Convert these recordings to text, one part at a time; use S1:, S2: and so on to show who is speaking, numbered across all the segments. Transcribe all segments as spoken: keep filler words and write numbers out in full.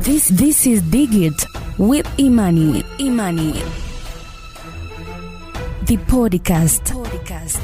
S1: This this is Digit with Imani. Imani. The podcast. podcast.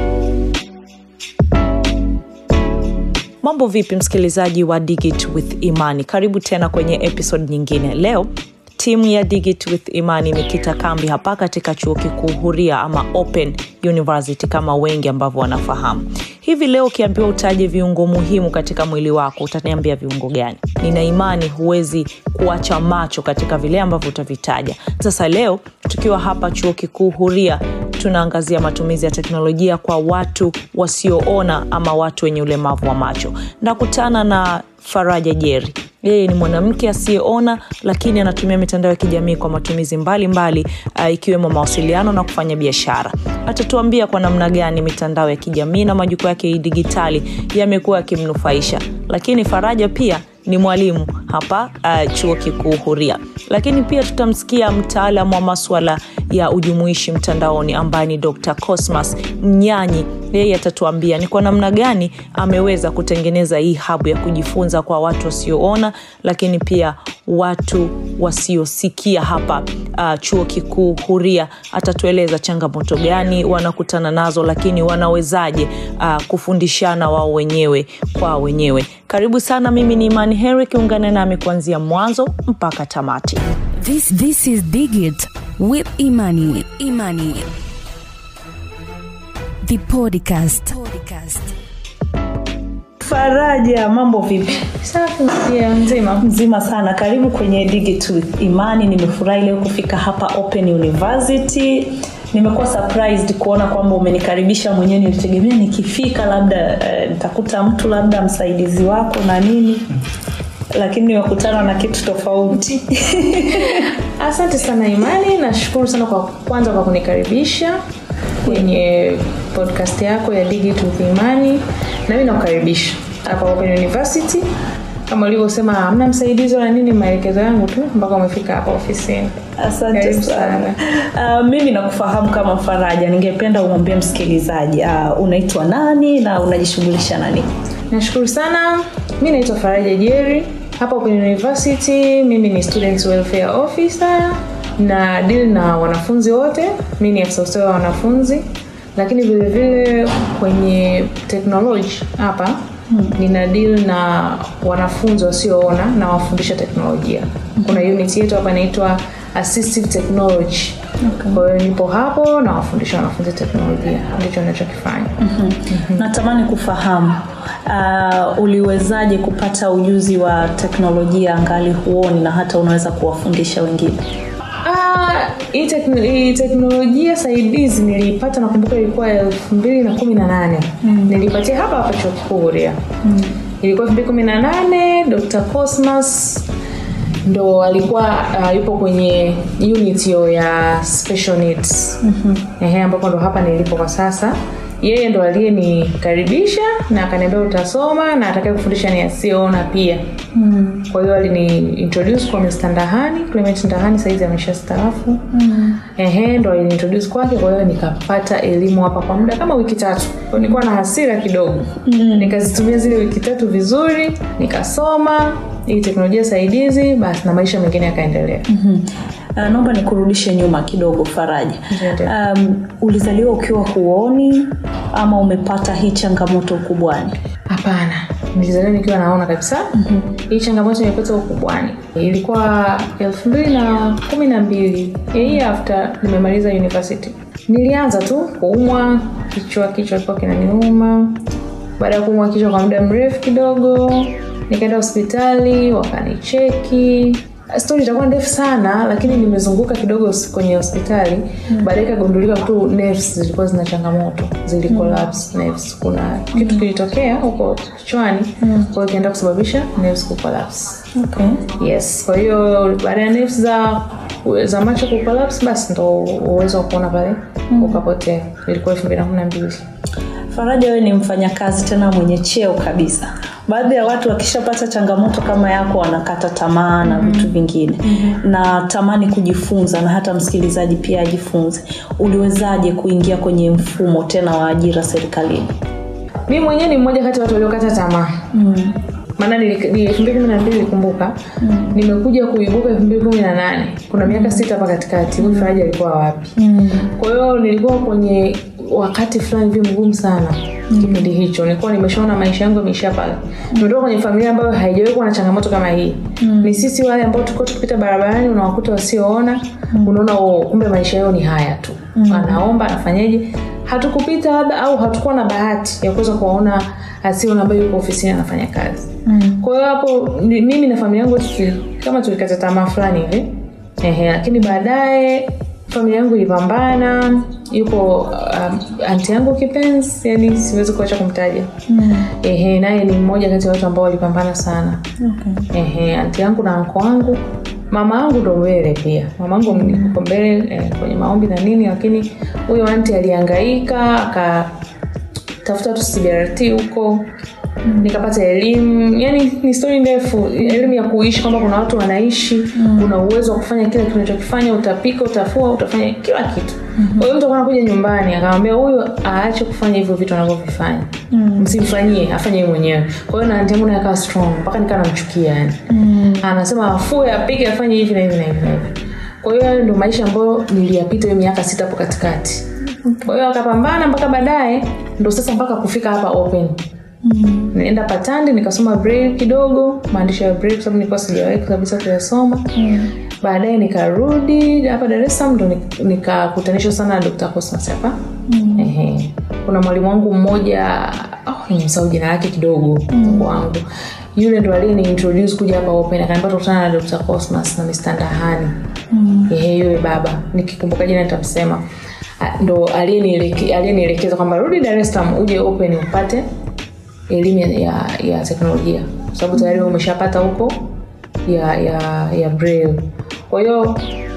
S2: Mambo vipi msikilizaji wa Digit with Imani? Karibu tena kwenye episode nyingine. Leo timu ya Digit with Imani imekita kambi hapa katika chuo kikuu huria ama Open University kama wengi ambavyo wanafahamu. Hivi leo ukiambiwa utaje viungo muhimu katika mwili wako, utaniambia viungo gani? Nina imani huwezi kuacha macho katika vile ambavyo utavitaja. Sasa leo tukiwa hapa chuo kikuu huria tunaangazia matumizi ya teknolojia kwa watu wasioona ama watu wenye ulemavu wa macho. Nakutana na Faraja Jerry. Yeye ni mwanamke asiyeona lakini anatumia mitandao ya kijamii kwa matumizi mbalimbali uh, ikiwemo mawasiliano na kufanya biashara. Atatuambia kwa namna gani mitandao ya kijamii na majukwaa yake ya digitali yamekuwa yakimnufaisha. Lakini Faraja pia ni mwalimu hapa uh, chuo kikuu huria. Lakini pia tutamsikia mtaalamu wa masuala ya ujumuishi mtandaoni ambaye ni Doctor Cosmas Mnyanyi. Yeye atatuambia ni kwa namna gani ameweza kutengeneza hii hub ya kujifunza kwa watu wasioona lakini pia watu wasiosikia hapa uh, chuo kikuu huria. Atatueleza changamoto gani wanakutana nazo lakini wanawezaje uh, kufundishana wao wenyewe kwa wenyewe. Karibu sana, mimi ni Imani Henrik, ungane nami kuanzia mwanzo mpaka tamati.
S1: This this is Digit with Imani. Imani. The podcast. podcast.
S2: Faraja, mambo vipi?
S3: Safi, pia mzima.
S2: Mzima sana. Karibu kwenye Digit with Imani. Nimefurahi leo kufika hapa Open University. Nimekuwa surprised kuona kwamba umenikaribisha mwenyewe. Nilitegemea nikifika labda uh, nitakuta mtu labda msaidizi wako na nini. Lakini nimekutana na kitu tofauti.
S3: Asante sana Imani, nashukuru sana kwa kwanza kwa kunikaribisha kwenye podcast yako ya Digit with Imani. Na mimi nakukaribisha hapa Open University. Kama ulivyosema hamna msaidizi wala nini, maelekezo yangu tu mpaka umefika hapa ofisini.
S2: Asante sana. Uh, mimi nakufahamu kama Faraja. Ningependa umwambie msikilizaji uh, unaitwa nani na unajishughulisha na nini?
S3: Nashukuru sana. Mimi naitwa Faraja Jerry. Hapa Open University mimi ni Student Welfare Officer na deal na wanafunzi wote. Mimi ni afisa ustawi wa wanafunzi. Lakini vile vile kwenye technology hapa hmm. nina deal na wanafunzi wasioona na wafundisha teknolojia. Hmm. Kuna unit yetu hapa inaitwa Assistive Technology. Okay. Kwa hiyo nipo hapo na wafundisha wanafunzi teknolojia. Ndicho ninachokifanya.
S2: Mm-hmm. Mm-hmm. Natamani kufahamu uh, uliwezaje kupata ujuzi wa teknolojia angali huoni na hata unaweza kuwafundisha wengine?
S3: Ah, hii tekn- teknolojia saidizi nilipata, nakumbuka ilikuwa elfu mbili kumi na nane. Mm. Nilipatia hapa hapa chuo kikuu huria. Mm. Ilikuwa elfu mbili kumi na nane, Doctor Cosmas ndo alikuwa uh, yupo kwenye unit ya special needs. Mhm. Ehe, ambapo ndo hapa nilipo kwa sasa. Yeye ndo aliyenikaribisha na akaniambia utasoma na atakaye kufundisha ni asiyeona pia. Mm. Kwa hiyo alini introduce kwa Mister Ndahani, Clement Ndahani saizi ameshastaafu. Mm. Ehe, ndo alini introduce kwake, kwa hiyo nikapata elimu hapa kwa muda kama wiki tatu. Kwa hiyo nilikuwa na hasira kidogo. Mm. Nikazitumia zile wiki tatu vizuri, nikasoma hii teknolojia saidizi, basi na maisha mengine yakaendelea.
S2: Mhm. Uh, naomba nikurudishe nyuma kidogo Faraja. Um, ulizaliwa ukiwa huoni ama umepata hii changamoto ukubwani?
S3: Hapana, nilizaliwa nikiwa naona kabisa. Mm-hmm. Hii changamoto nimepata ukubwani. Ilikuwa elfu mbili kumi na mbili, hii after nimemaliza university. Nilianza tu kuumwa kichwa, kichwa kilikuwa kinaniuma. Baada ya kuumwa kichwa kwa muda mrefu kidogo, nikaenda hospitali, wakanicheki. Story itakuwa ndefu sana lakini nimezunguka kidogo kwenye hospitali. Mm. Baadaye kagundulika tu nerves zilikuwa zina changamoto, zili collapse. Mm. Nerves kuna mm. kitu kilitokea huko kichwani. Mm. Kwa hiyo kienda kusababisha nerves ku collapse.
S2: Okay.
S3: Yes, kwa hiyo baada ya nerves za za macho ku collapse basi ndo uwezo wa kuona pale mm. ukapotea. Ilikuwa elfu mbili kumi na mbili.
S2: Faraja, wewe ni mfanyakazi tena mwenye cheo kabisa. Baadhi ya watu wakishapata changamoto kama yako wanakata tamaa na vitu mm-hmm. vingine. Mm-hmm. Na tamani kujifunza na hata msikilizaji pia ajifunze. Uliwezaje kuingia kwenye mfumo tena wa ajira serikalini?
S3: Mimi mwenyewe ni mmoja kati ya watu waliokata tamaa. Mm. maana ni elfu mbili kumi na mbili nikumbuka. Mm. Nimekuja kuibuka elfu mbili kumi na nane. Kuna miaka sita hapa katikati. Huyu Faraja alikuwa wapi? Mm. Kwa hiyo nilikuwa kwenye wakati fulani hivi mgumu sana. Mm. Kipindi hicho nilikuwa nimeshaona maisha yangu yameisha pale. Ndio kwenye familia ambayo haijawahi kuwa na changamoto kama hii. Mm. Ni sisi wale ambao tuko tukipita barabarani unawakuta wasioona, mm. unaona oh, kumbe maisha yao ni haya tu. Mm. Anaomba anafanyaje? Hatukupita labda au hatukuwa na bahati ya kuweza kuona asiona ambaye yuko ofisini anafanya kazi. Mm. Kwa hiyo hapo mimi na familia yangu kama tulikata tamaa fulani hivi. Ehe, lakini baadaye familia yangu ilipambana, yuko um, aunti yangu kipenzi, yani siwezi kuacha kumtaja. Mm. Ehe, naye ni mmoja kati ya watu ambao walipambana sana. Okay. Ehe, aunti yangu na anko wangu, mama yangu ndo mbele pia. Mama yangu yuko mbele eh, kwenye maombi na nini, lakini huyo aunti alihangaika akatafuta tu C B R T huko. Mm. Nikapata elimu, yani ni story ndefu, elimu ya kuishi kama kuna watu wanaishi, mm. una uwezo wa kufanya kila kitu unachokifanya, utapika, utafua, utafanya kila kitu. Mm-hmm. Kwa hiyo mtu anakuja nyumbani akamwambia huyu aache kufanya hivyo vitu anavyovifanya. Mm. Msimfanyie, afanye yeye mwenyewe. Kwa hiyo na ndiye akawa strong, mpaka nikaa namchukia yani. Mm. Anasema afue, apike, afanye hivi na hivi na hivi na hivi. Kwa hiyo ndio maisha ambayo niliyapita hiyo miaka sita hapo katikati. Kwa hiyo akapambana mpaka baadaye ndio sasa mpaka kufika hapa open. Mm. Nilienda Patandi nikasoma braille kidogo, maandishi ya braille sababu nilikuwa sijawahi kabisa kuyasoma. Mm. Baadaye nikarudi hapa Dar es Salaam ndo nikakutanishwa sana na Doctor Cosmas hapa. Mm. Ehe. Kuna mwalimu wangu mmoja, oh nimesahau jina lake kidogo, mm. wangu. Yule ndo aliyeni introduce kuja hapa open, akaniambia tukutana na Doctor Cosmas na Mister Ndahani. Mm. Ehe, yule baba, nikikumbuka jina nitamsema. Ndo aliyenielekeza aliyenielekeza kwamba rudi Dar es Salaam uje open upate elimu ya ya teknolojia, sababu tayari umeshapata huko ya ya ya braille. Kwa hiyo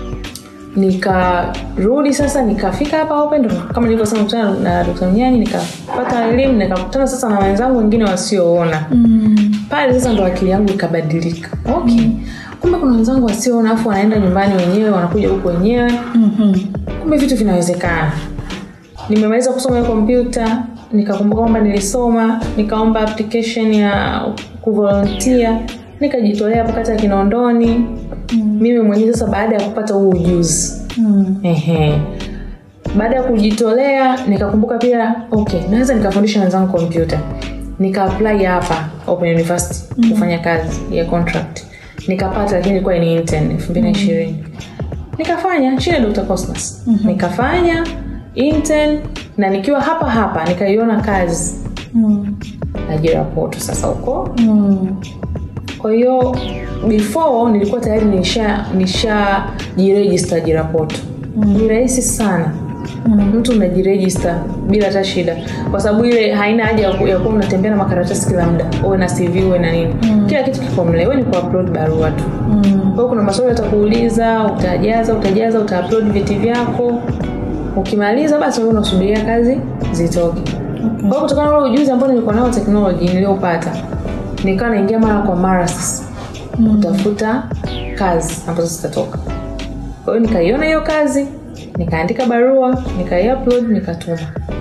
S3: nikarudi sasa nikafika hapa open kama nilivyosema kutana na Doctor Mnyanyi, nikapata elimu, nikakutana sasa na wenzangu wengine wasioona. Mm. Pale sasa ndo akili yangu ikabadilika. Okay. Mm. Kumbe kuna wenzangu wasioona afu wanaenda nyumbani wenyewe, wanakuja huko wenyewe. Mhm. Kumbe vitu vinawezekana. Nimemaliza kusoma kompyuta, nikakumbuka kwamba nilisoma, nikaomba application ya kuvolunteer, nikajitolea hapo kata Kinondoni. Mm. Mimi mwenyewe sasa baada ya kupata huo ujuzi. Mm. Ehe. Baada ya kujitolea nikakumbuka pia okay, naweza nikafundisha wenzangu kompyuta. Nika apply hapa Open University. Mm. Kufanya kazi ya contract. Nikapata, lakini ilikuwa ni intern elfu mbili na ishirini. Mm. Nikafanya chini ya Doctor Cosmas. Mm-hmm. Nikafanya intern na nikiwa hapa hapa nikaiona kazi. Mm. Ajira poto sasa huko. Mm. Kwa hiyo before nilikuwa tayari nisha nisha jiregister ajira poto. Mm. Ni rahisi sana. Mm. Mtu unajiregister bila hata shida, kwa sababu ile haina haja ya kuwa unatembea na makaratasi kila muda, uwe na C V uwe na nini. Mm. Kila kitu kiko mle, wewe ni ku-upload barua tu. Mm. Kwa hiyo kuna maswali yatakuuliza, utajaza, utajaza, uta-upload vyeti vyako. Ukimaliza basi wewe unasubiria kazi zitoke. Okay. Kwa hiyo kutokana na ujuzi ambao nilikuwa nao technology niliyopata, nikawa naingia mara kwa mara mm. kutafuta kazi ambazo zitatoka. Kwa hiyo nikaiona hiyo kazi, nikaandika barua, nikai-upload, nikatuma.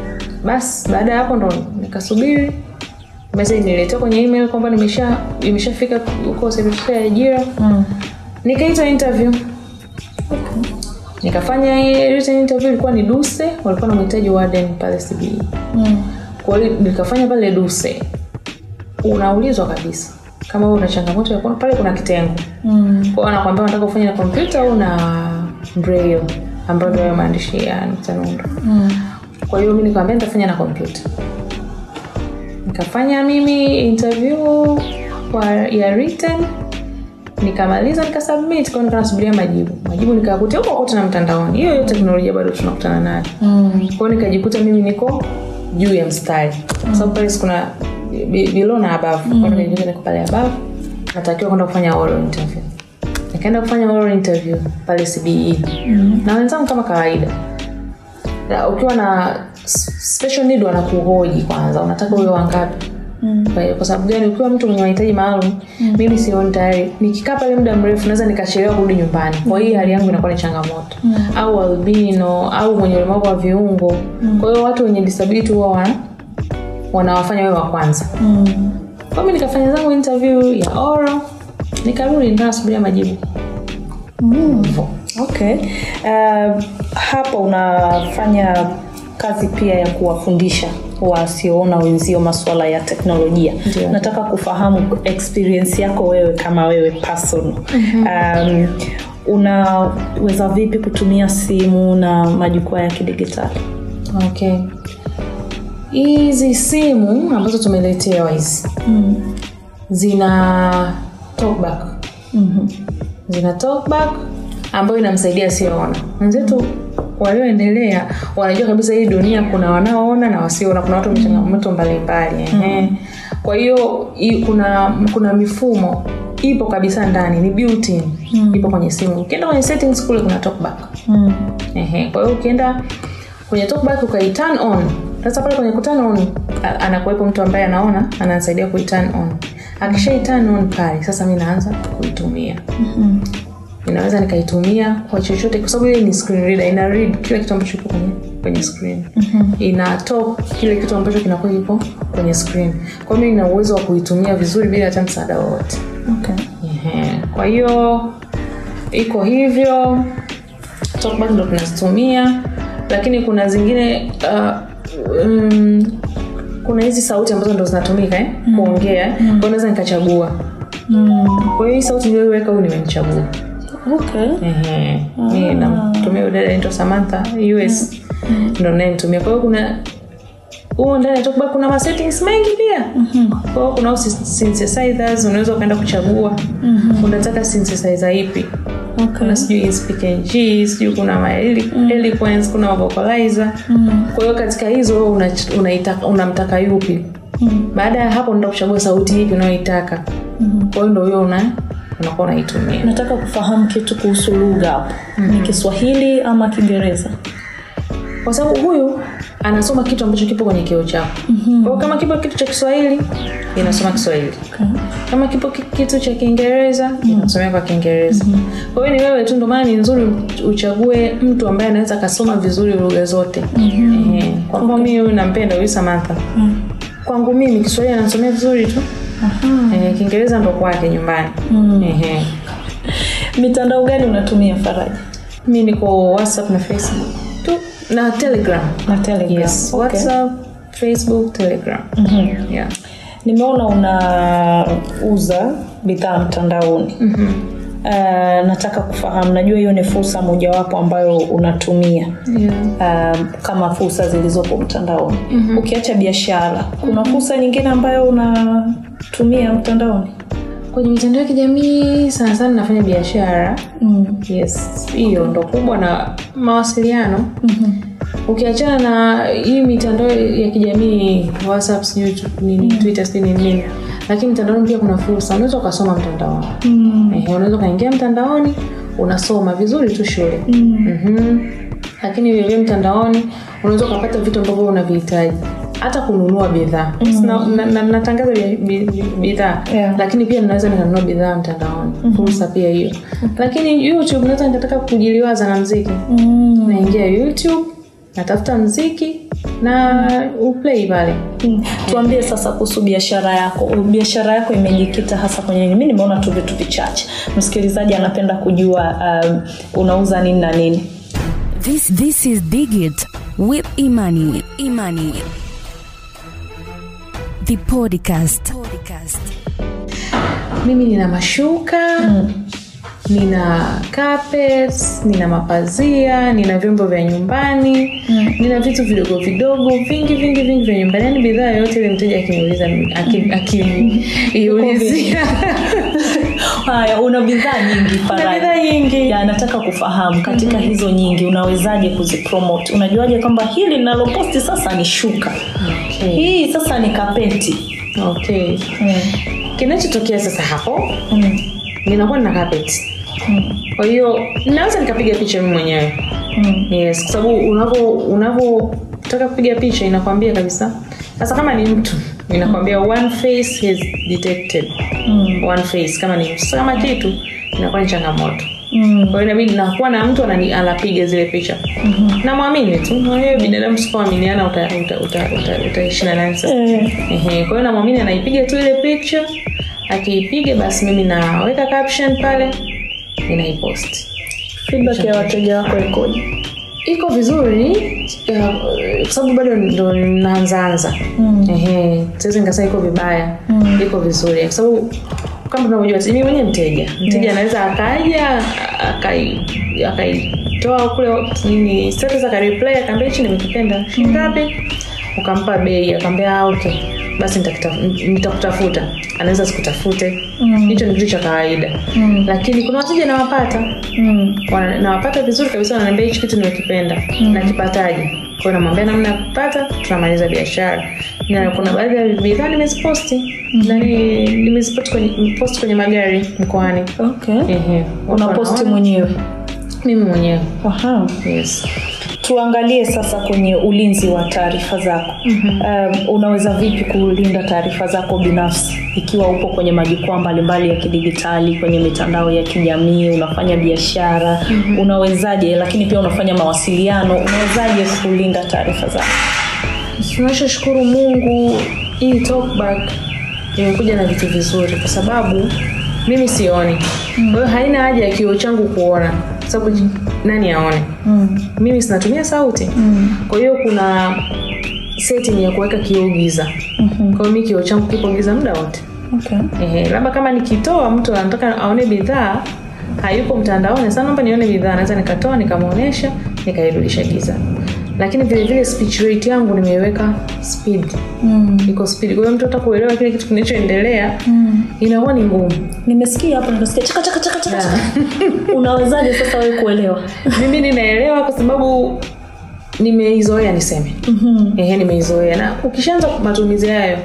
S3: Bas baada ya hapo ndo nikasubiri message niletea kwenye email kwamba nimesha imeshafika huko service ya ajira. Mm. Nikaitwa interview. Okay. Nikafanya written interview, ilikuwa ni Duse, walikuwa na mhitaji warden pale C B E. Mm. Kwa hiyo nikafanya pale Duse. Unaulizwa kabisa kama wewe una changamoto ya kuona, pale kuna kitengo. Mm. Kwa hiyo anakuambia unataka kufanya na computer au na braille ambayo ndio maandishi ya nukta nundu. Mm. Kwa hiyo mimi nikamwambia nitafanya na computer. Nikafanya mimi interview kwa ya written, nikamaliza nikasubmit, kwa nikasubiria majibu. Majibu nikakuta huko kote na mtandaoni. Hiyo hiyo teknolojia bado tunakutana nayo. Mm. Kwa hiyo nikajikuta mimi niko juu ya mstari. Mm. Sababu pale kuna below na above. Mm. Kwa hiyo nikajikuta niko pale above. Natakiwa kwenda kufanya oral interview. Nikaenda kufanya oral interview pale C B E. Mm. Na wenzangu kama kawaida. Na ukiwa na special need wanakuhoji kwanza, unataka uwe wangapi? Mm. Kwa sababu gani? Ukiwa mtu mwenye mahitaji maalum, mm. mimi sioni tayari nikikaa pale muda mrefu naweza nikachelewa kurudi nyumbani. Kwa hiyo hali yangu inakuwa ni changamoto. Mm. Au albino au mwenye ulemavu wa viungo. Mm. Kwa hiyo watu wenye disability huwa wana wanawafanya wewe wa kwanza. Mm. Kwa mimi nikafanya zangu interview ya oral, nikarudi ndio nasubiria majibu.
S2: Mm. Okay. Uh, hapo unafanya kazi pia ya kuwafundisha wasioona wenzio masuala ya teknolojia. Ndiyo. Nataka kufahamu experience yako wewe kama wewe person. Mm-hmm. Um, unaweza vipi kutumia simu na majukwaa ya kidigitali?
S3: Okay. Hizi simu ambazo tumeletewa hizi mm. zina talkback. Mhm. Zina talkback ambayo inamsaidia asiyeona. Wenzetu walioendelea wanajua kabisa hii dunia kuna wanaoona na wasioona, kuna watu wenye changamoto mbalimbali. Ehe. Kwa hiyo kuna kuna mifumo ipo kabisa ndani, ni built-in. Mm. Ipo kwenye simu. Ukienda kwenye settings kule kuna talkback. Mm. Ehe. Kwa hiyo ukienda kwenye talkback ukai turn on. Sasa pale kwenye turn on anakuwepo mtu ambaye anaona, ananisaidia ku turn on. Akisha turn on pale, sasa mimi naanza kuitumia. Mhm. Ninaweza nikaitumia kwa chochote kwa sababu ile ni screen reader, ina read kila kitu ambacho kipo kwenye kwenye screen. Mm-hmm. Ina talk kile kitu ambacho kinakuwa kipo kwenye screen. Kwa hiyo nina uwezo wa kuitumia vizuri bila hata msaada wowote. Okay. Ehe. Kwa hiyo iko hivyo. Talkback ndo tunazitumia, lakini kuna zingine uh, um, kuna hizi sauti ambazo ndo zinatumika eh mm. kuongea. Mm. Kwa hiyo naweza nikachagua. Mm. Kwa hiyo hii sauti niliyoweka huyu nimechagua. Okay. Ehe. Mimi namtumia dada anaitwa Samantha U S. Mm. Ndio nayetumia. Kwa hiyo kuna huo ndani talkback kuna ma settings mengi pia. Mhm. Kwa hiyo kuna synthesizers unaweza kaenda kuchagua. Mhm. Unataka synthesizer ipi? Okay. Kuna sijui speak and G, sijui kuna ma eloquence, kuna vocalizer. Mm. Kwa hiyo katika hizo unaitaka unamtaka yupi? Mm. Baada ya hapo ndio kuchagua sauti ipi unayoitaka. Mm. Kwa hiyo ndio hiyo una unakuwa unaitumia. Nataka kufahamu kitu kuhusu lugha hapo. Mm. Ni Kiswahili ama Kiingereza? Kwa sababu huyu anasoma kitu ambacho kipo kwenye kio chako. Mm-hmm. Kwa kama kipo kitu cha Kiswahili, inasoma Kiswahili. Okay. Kama kipo kitu cha Kiingereza, mm-hmm. inasoma kwa Kiingereza. Mm-hmm. Kwa hiyo ni wewe tu, ndio maana ni nzuri uchague mtu ambaye anaweza kusoma vizuri lugha zote. Mm-hmm. Eh, kwa mfano okay. Mimi nampenda huyu Samantha. Mm-hmm. Kwangu mimi Kiswahili anasomea vizuri tu. Aha. Eh, Kiingereza ndo kwake nyumbani. Mm. Ehe. Mitandao gani unatumia Faraja? Mimi niko WhatsApp na Facebook tu na Telegram. Na Telegram. Yes. Okay. WhatsApp, Facebook, Telegram. Mhm. Yeah. Nimeona unauza bidhaa mtandaoni. Mhm. Uh, nataka kufahamu, najua hiyo ni fursa mojawapo ambayo unatumia. Yeah. Uh, kama fursa zilizopo mtandaoni. Mm-hmm. Ukiacha biashara, kuna mm-hmm. fursa nyingine ambayo unatumia mtandaoni? Kwenye mitandao ya kijamii sana sana nafanya biashara. Mm. Yes, hiyo ndo kubwa na mawasiliano. Mhm. Ukiachana na hii mitandao ya kijamii, WhatsApp, YouTube, nini, mm. Twitter, nini nini. Lakini mtandaoni pia kuna fursa. Unaweza kusoma mtandaoni. Mm. Eh, unaweza kaingia mtandaoni, unasoma vizuri tu shule. Mm. Mhm. Lakini vile mtandaoni unaweza kupata vitu ambavyo unavihitaji. Hata kununua bidhaa. Mm. Na, na, na natangaza bidhaa. Yeah. Lakini pia ninaweza nikanunua bidhaa mtandaoni. Mm-hmm. Fursa pia hiyo. Mm-hmm. Lakini YouTube naweza nikataka kujiliwaza na muziki. Mm. Naingia YouTube, natafuta muziki na uplay pale. Mm. Tuambie sasa kuhusu biashara yako. Biashara yako imejikita hasa kwenye nini? Mimi nimeona tu vitu vichache. Msikilizaji anapenda kujua um, unauza nini na nini.
S1: This this is Digit with Imani. Imani. The podcast. podcast. Mimi nina mashuka, mm. nina carpets, nina mapazia, nina vyombo vya nyumbani, mm. nina vitu vidogo vidogo, vingi vingi vingi vya nyumbani. Yaani bidhaa yote ile mteja akiniuliza akiniulizia. Haya, una bidhaa nyingi Faraja. Una bidhaa nyingi. Ya nataka kufahamu katika mm-hmm. hizo nyingi unawezaje kuzipromote? Unajuaje kwamba hili ninaloposti sasa ni shuka? Okay. Hii sasa ni kapeti. Okay. Mm. Kinachotokea sasa hapo, mm. ninakuwa na carpet. Mm. Kwa hiyo naweza nikapiga picha mimi mwenyewe. Mm. Yes, kwa sababu unapo unapotaka kupiga picha inakwambia kabisa. Sasa kama ni mtu inakwambia one face is detected. Mm. One face kama ni kama kitu inakuwa ni changamoto.
S3: Mm. Kwa hiyo inabidi nakuwa na mtu anapiga zile picha. Mm-hmm. Na muamini tu. Na hiyo binadamu sipoaminiana uta uta uta utaishi na nani sasa. Ehe. Kwa hiyo na muamini anaipiga tu ile picha. Akiipiga basi mimi naweka caption pale, ninaipost.
S1: Feedback ya wateja wako ikoje?
S3: Iko vizuri kwa sababu bado ndo naanza. Mm. Ehe, siwezi ngasema iko vibaya. Mm. Iko vizuri kwa sababu kama tunavyojua mimi mwenyewe mteja. Mteja yeah. Anaweza akaja akai akaitoa kule nini status aka reply akamwambia hichi nimekipenda. Shingapi? Mm. Ukampa bei akamwambia ah okay. Basi nitakutafuta. Anaweza sikutafute. Hicho mm. ni kitu cha kawaida. Mm. Lakini kuna wateja nawapata. Mm. Nawapata vizuri kabisa wananiambia hichi kitu nimekipenda. Mm. Na kipataje? Kwa hiyo namwambia namna ya kupata, tunamaliza biashara. Na kuna baadhi ya bidhaa nimeziposti. Mm. Na nimeziposti kwenye post kwenye magari mkoani.
S1: Okay. Ehe. Unaposti mwenyewe?
S3: Mimi mwenyewe.
S1: Aha.
S3: Yes.
S1: Tuangalie sasa kwenye ulinzi wa taarifa zako. Mm-hmm. Um, unaweza vipi kulinda taarifa zako binafsi ikiwa upo kwenye majukwaa mbalimbali ya kidigitali, kwenye mitandao ya kijamii, unafanya biashara, mm-hmm. unawezaje, lakini pia unafanya mawasiliano, unawezaje kulinda taarifa zako?
S3: Tunashukuru Mungu hii talkback imekuja na vitu vizuri kwa sababu mimi sioni. Mm. Kwa hiyo haina haja ya kioo changu kuona sababu nani aone. Mm. Mimi sinatumia sauti. Mm. Kwa hiyo kuna setting ya kuweka kioo giza. Mm-hmm. Kwa hiyo mimi kioo changu kipo giza muda wote.
S1: Okay.
S3: Ehe, labda kama nikitoa mtu anataka aone bidhaa hayupo mtandaoni sana naomba nione bidhaa naweza nikatoa nikamuonesha nikairudisha giza. Lakini vile vile speech rate yangu nimeiweka speed. Mm. Iko speed. Kwa hiyo mtu atakuelewa kile kitu kinachoendelea. Mm. Inakuwa ni ngumu.
S1: Nimesikia hapo nikasikia chaka chaka chaka chaka. Unawezaje sasa wewe kuelewa?
S3: Mimi ninaelewa kwa sababu nimeizoea niseme. Mhm. Ehe nimeizoea na ukishaanza matumizi hayo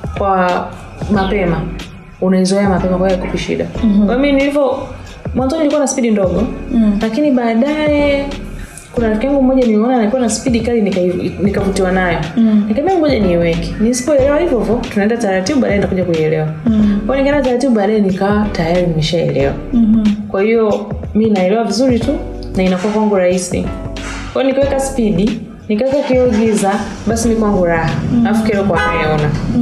S3: kwa mapema unaizoea mapema kwa hiyo kupi shida. Mm-hmm. Kwa mimi nilivyo mwanzo nilikuwa na speed ndogo. Mm. Lakini baadaye kuna rafiki yangu mmoja niliona alikuwa na speed kali nikavutiwa nika nayo. Mm. Nikamwambia ngoja niiweke. Nisipoelewa hivyo hivyo tunaenda taratibu baadaye nitakuja kuielewa. Mm. Kwa hiyo nikaenda taratibu baadaye nikawa tayari nimeshaelewa. Mhm. Kwa hiyo mimi naelewa vizuri tu na inakuwa kwangu rahisi. Kwa hiyo nikiweka speed, nikaweka kioo giza, basi mimi kwangu raha. Mm. Alafu kile kwa anayeona. Mm.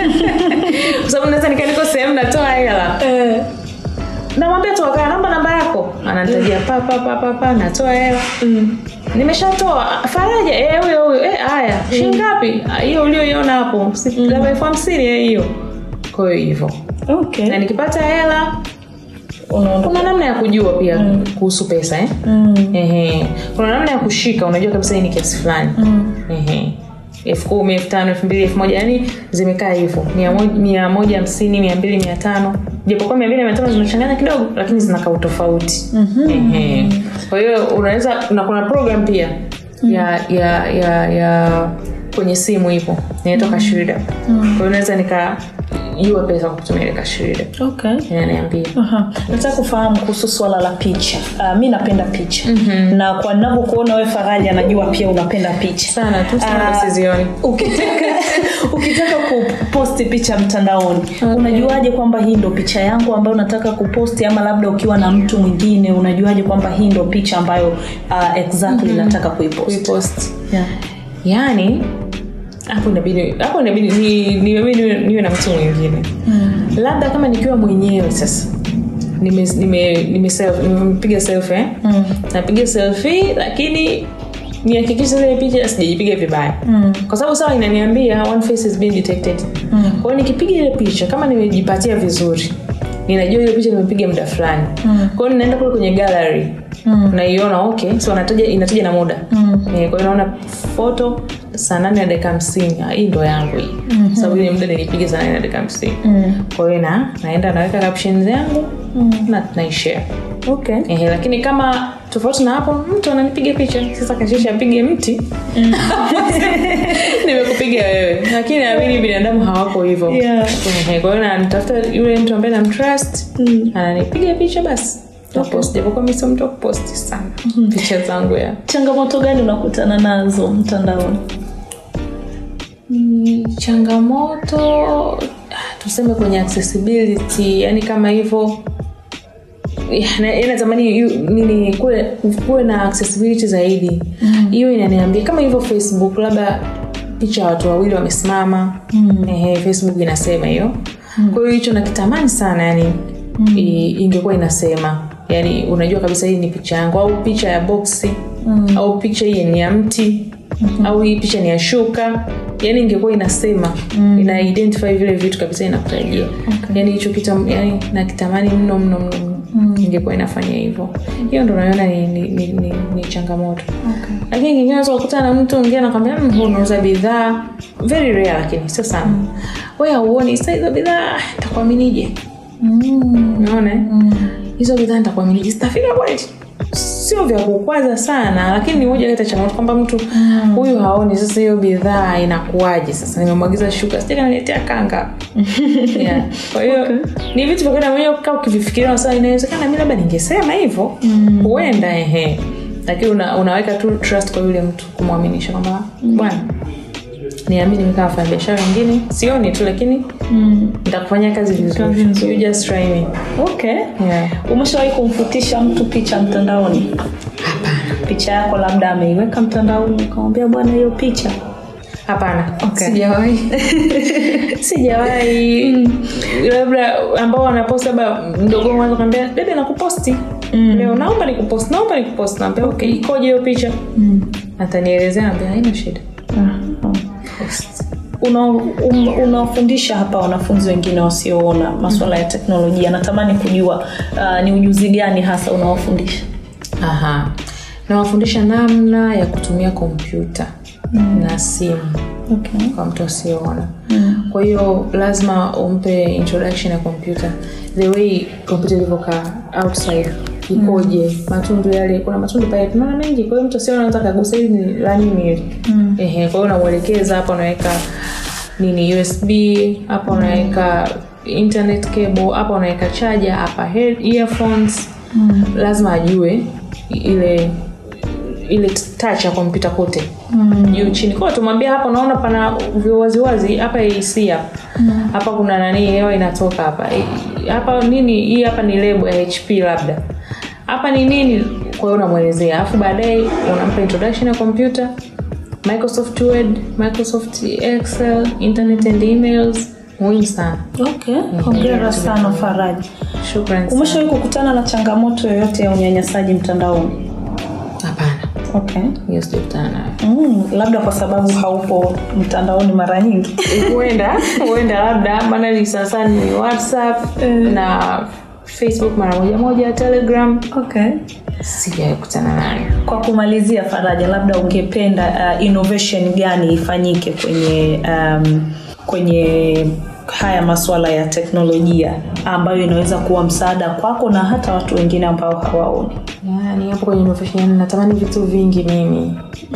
S3: Kwa sababu naweza nikaenda sehemu natoa hela. Eh. Na mwambie tu akaya namba namba yako. Ananitajia pa pa pa pa pa natoa hela. Mm. Nimeshatoa. Faraja eh huyo huyo eh haya. Mm. Shilingi ngapi? Hiyo ulioiona hapo. Labda elfu hamsini hiyo. Kwa hiyo hivyo.
S1: Okay.
S3: Na nikipata hela kuna namna ya kujua pia mm. kuhusu pesa eh. Mm. Ehe. Kuna namna ya kushika unajua kabisa hii ni kiasi fulani. Mm. Ehe. elfu kumi, elfu tano, elfu mbili, elfu moja yani zimekaa hivyo. mia moja hamsini, mia mbili, mia tano. Japokuwa mia mbili na mia tano zinachanganya kidogo lakini zinakaa tofauti. Mhm. Ehe. Kwa hiyo unaweza na kuna program pia mm. ya ya ya ya kwenye simu ipo. Inaitwa Kashirida. Mm. Kwa hiyo unaweza nika jua pesa kutumia ile Kashirida.
S1: Okay.
S3: Inaniambia.
S1: Aha. Nataka kufahamu kuhusu swala la picha. Uh, mimi napenda picha. Mm-hmm. Na kwa ninavyokuona wewe Faraja najua pia unapenda picha.
S3: Sana tu sana uh, sizioni.
S1: Ukitaka ukitaka kuposti picha mtandaoni, okay. Unajuaje kwamba hii ndo picha yangu ambayo nataka kuposti ama labda ukiwa na mtu mwingine unajuaje kwamba hii ndo picha ambayo uh, exactly mm-hmm. nataka kuipost?
S3: Kuipost. Yeah. Yaani hapo inabidi hapo inabidi ni niwe niwe na mtu mwingine. Mm. Labda kama nikiwa mwenyewe sasa. Nime nime nime self nimepiga selfie eh? Mm. Napiga selfie lakini nihakikishe ile picha sijajipiga vibaya. Mm. Kwa sababu sawa inaniambia one face has been detected. Mm. Kwa hiyo nikipiga ile picha kama nimejipatia vizuri ninajua ile picha nimepiga muda fulani. Mm. Kwa hiyo ninaenda kule kwenye gallery. Mm. Naiona okay so nataja inataja na muda. Mm. Eh, kwa hiyo naona photo saa nane na dakika hamsini. Hii ndo yangu hii. Mm-hmm. Sababu ile muda nilipiga saa nane na dakika hamsini. Mm. Kwa hiyo na naenda naweka captions yangu mm. na tunaishare.
S1: Okay.
S3: Eh, lakini kama tofauti na hapo mtu ananipiga picha sasa kashisha apige mti. Mm. Nimekupiga wewe. Lakini naamini binadamu hawako hivyo.
S1: Yeah.
S3: Eh, kwa hiyo na nitafuta yule mtu ambaye namtrust mm. ananipiga picha basi. Okay. Post japo kwa mimi mtu post sana mm-hmm. picha zangu ya.
S1: Changamoto gani unakutana nazo mtandaoni?
S3: Mm, changamoto tuseme kwenye accessibility yani kama hivyo na natamani nini kuwe kuwe na accessibility zaidi. Hiyo mm. inaniambia kama hivyo Facebook labda picha watu wawili wamesimama mm. ehe Facebook inasema hiyo. Mm. Kwa hiyo hicho nakitamani sana yani mm. ingekuwa inasema. Yani unajua kabisa hii ni picha yangu au picha ya boxi mm. au picha hii ni ya mti mm-hmm. au hii picha ni ya shuka. Yani ingekuwa inasema mm. ina identify vile vitu kabisa inakutajia. Okay. Yani hicho kitu yani nakitamani mno mno mno. Mm. ingekuwa inafanya hivyo. Hiyo ndio naona ni ni, ni ni ni changamoto. Okay. Lakini kingine unaweza kukutana na mtu mwingine anakuambia mmm unauza bidhaa very rare lakini sio sana. Mm. Wewe huoni hizo bidhaa nitakuaminije? Mm. Unaona? Mm. Hizo bidhaa nitakuaminije? Sitafika kweli. Sio vya kukwaza sana lakini ni moja kati ya changamoto kwamba mtu mm. huyu haoni sasa hiyo bidhaa inakuaje sasa nimemwagiza shuka sije kaniletea kanga. Yeah. Kwa hiyo okay. ni vitu vya kwenda mwenyewe ukaa ukivifikiria sasa inawezekana mimi labda ningesema hivyo mm. huenda ehe lakini una, unaweka tu trust kwa yule mtu kumwaminisha kwamba bwana niamini mimi kama fanya biashara nyingine sioni tu lakini mm. nitakufanyia kazi vizuri. You just try me.
S1: Okay. Yeah. Umeshawahi kumfutisha mtu picha mtandaoni?
S3: Hapana.
S1: Picha yako labda ameiweka mtandaoni ukamwambia bwana hiyo picha?
S3: Hapana.
S1: Okay.
S3: Sijawahi. Sijawahi. Mm. Labda ambao wanapost labda mdogo wangu anambia dada nakuposti. Mm. Leo naomba nikupost, naomba nikupost. Naambia okay, ikoje hiyo picha? Mm. Atanielezea naambia haina shida.
S1: Uh-huh. Una um, unawafundisha hapa wanafunzi wengine wasioona masuala mm. ya teknolojia. Natamani kujua uh, ni ujuzi gani hasa unawafundisha?
S3: Aha. Nawafundisha namna ya kutumia kompyuta mm. na simu. Okay. Kwa mtu asiyeona. Mm. Kwa hiyo lazima umpe introduction ya kompyuta. The way kompyuta ilivyokaa outside ikoje, mm. matundu yale kuna matundu pale tunaona mengi kwa hiyo mtu asione anataka kugusa hili ni la nini mm. ehe kwa hiyo unamuelekeza hapa unaweka nini U S B hapa unaweka internet cable hapa unaweka charger hapa head earphones mm. lazima ajue ile ile touch ya kompyuta kote mm. juu chini kwa tumwambia hapa unaona pana wazi wazi hapa A C hapa mm. hapa kuna nani hewa inatoka hapa hapa nini hii hapa ni label ya H P labda hapa ni nini kwa hiyo unamuelezea alafu baadaye unampa introduction ya computer Microsoft Word Microsoft Excel internet and emails muhimu sana.
S1: Okay. Hongera sana Faraja.
S3: Shukrani.
S1: Umeshawahi kukutana na changamoto yoyote ya unyanyasaji mtandaoni?
S3: Hapana.
S1: Okay.
S3: Yes, sijakutana.
S1: Mm, labda kwa sababu haupo mtandaoni mara nyingi.
S3: Huenda, huenda labda maana ni sasa ni WhatsApp na Facebook mara moja moja, Telegram.
S1: Okay.
S3: Sijakutana nayo.
S1: Kwa kumalizia Faraja, labda ungependa uh, innovation gani ifanyike kwenye um, kwenye haya masuala ya teknolojia ambayo inaweza kuwa msaada kwako na hata watu wengine ambao hawaoni?
S3: Yaani hapo kwenye innovation natamani vitu vingi mimi.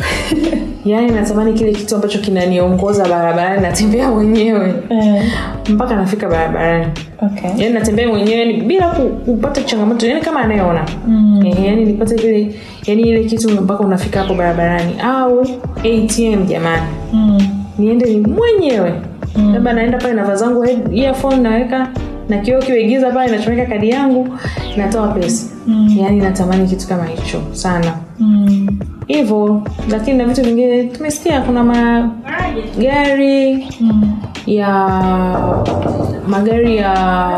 S3: Yaani natamani kile kitu ambacho kinaniongoza barabarani natembea mwenyewe. Eh. Mpaka nafika barabarani.
S1: Okay.
S3: Yaani natembea mwenyewe bila kupata changamoto, yaani kama anayeona. Mm. Eh, yaani nipate kile yaani ile kitu mpaka unafika hapo barabarani au A T M jamani. Mm. Niende ni mwenyewe. Mm. Labda naenda pale na vazangu earphone naweka na kioo kiweigiza pale nachomeka kadi yangu natoa pesa. Mm. Yaani natamani kitu kama hicho sana. Mm. Hivyo lakini na vitu vingine tumesikia kuna magari mm. ya magari ya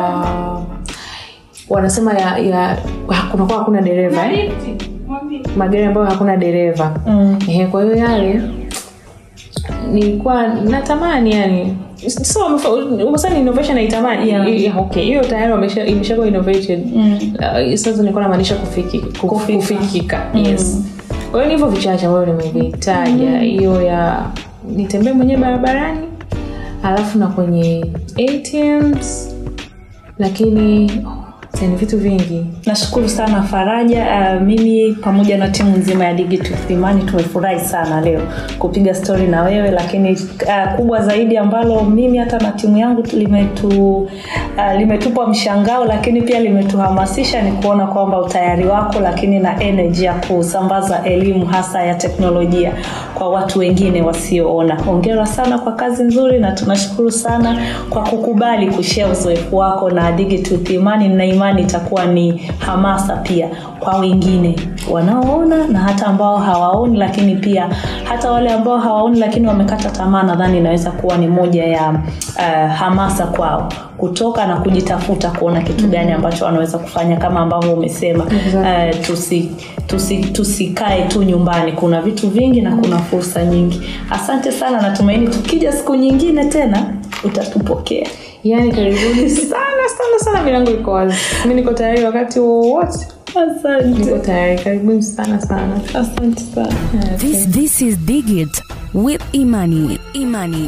S3: wanasema ya ya kuna kwa hakuna dereva eh? Magari ambayo hakuna dereva. Mm. Eh, kwa hiyo yale nilikuwa natamani yani so umesema innovation haitamani yeah. yeah, okay hiyo tayari wamesha imeshakuwa innovated. Mm. Uh, sasa nilikuwa namaanisha kufiki kufikika. Mm. Yes. Kwa hiyo hivyo vichache ambavyo nimevitaja hiyo mm. ya nitembee mwenyewe barabarani alafu na kwenye A T Ms lakini ni vitu vingi.
S1: Nashukuru sana Faraja. Uh, mimi pamoja na timu nzima ya Digital with Imani tumefurahi sana leo kupiga story na wewe, lakini uh, kubwa zaidi ambalo mimi hata na timu yangu limetu uh, limetupa mshangao lakini pia limetuhamasisha ni kuona kwamba utayari wako lakini na energy ya kusambaza elimu hasa ya teknolojia kwa watu wengine wasioona. Hongera sana kwa kazi nzuri na tunashukuru sana kwa kukubali kushare uzoefu wako na Digital with Imani na imani itakuwa ni hamasa pia kwa wengine wanaoona na hata ambao hawaoni, lakini pia hata wale ambao hawaoni lakini wamekata tamaa, nadhani inaweza kuwa ni moja ya uh, hamasa kwao kutoka na kujitafuta kuona kitu gani ambacho wanaweza kufanya, kama ambavyo umesema. uh, tusi tusi tusikae tu nyumbani, kuna vitu vingi na kuna fursa nyingi. Asante sana, natumaini tukija siku nyingine tena utatupokea.
S3: Yani karibuni sana sana sana, milango iko wazi. Mimi niko tayari wakati wowote.
S1: Asante.
S3: Niko tayari, karibuni sana sana.
S1: Asante sana.
S4: This this is Dig It with Imani. Imani.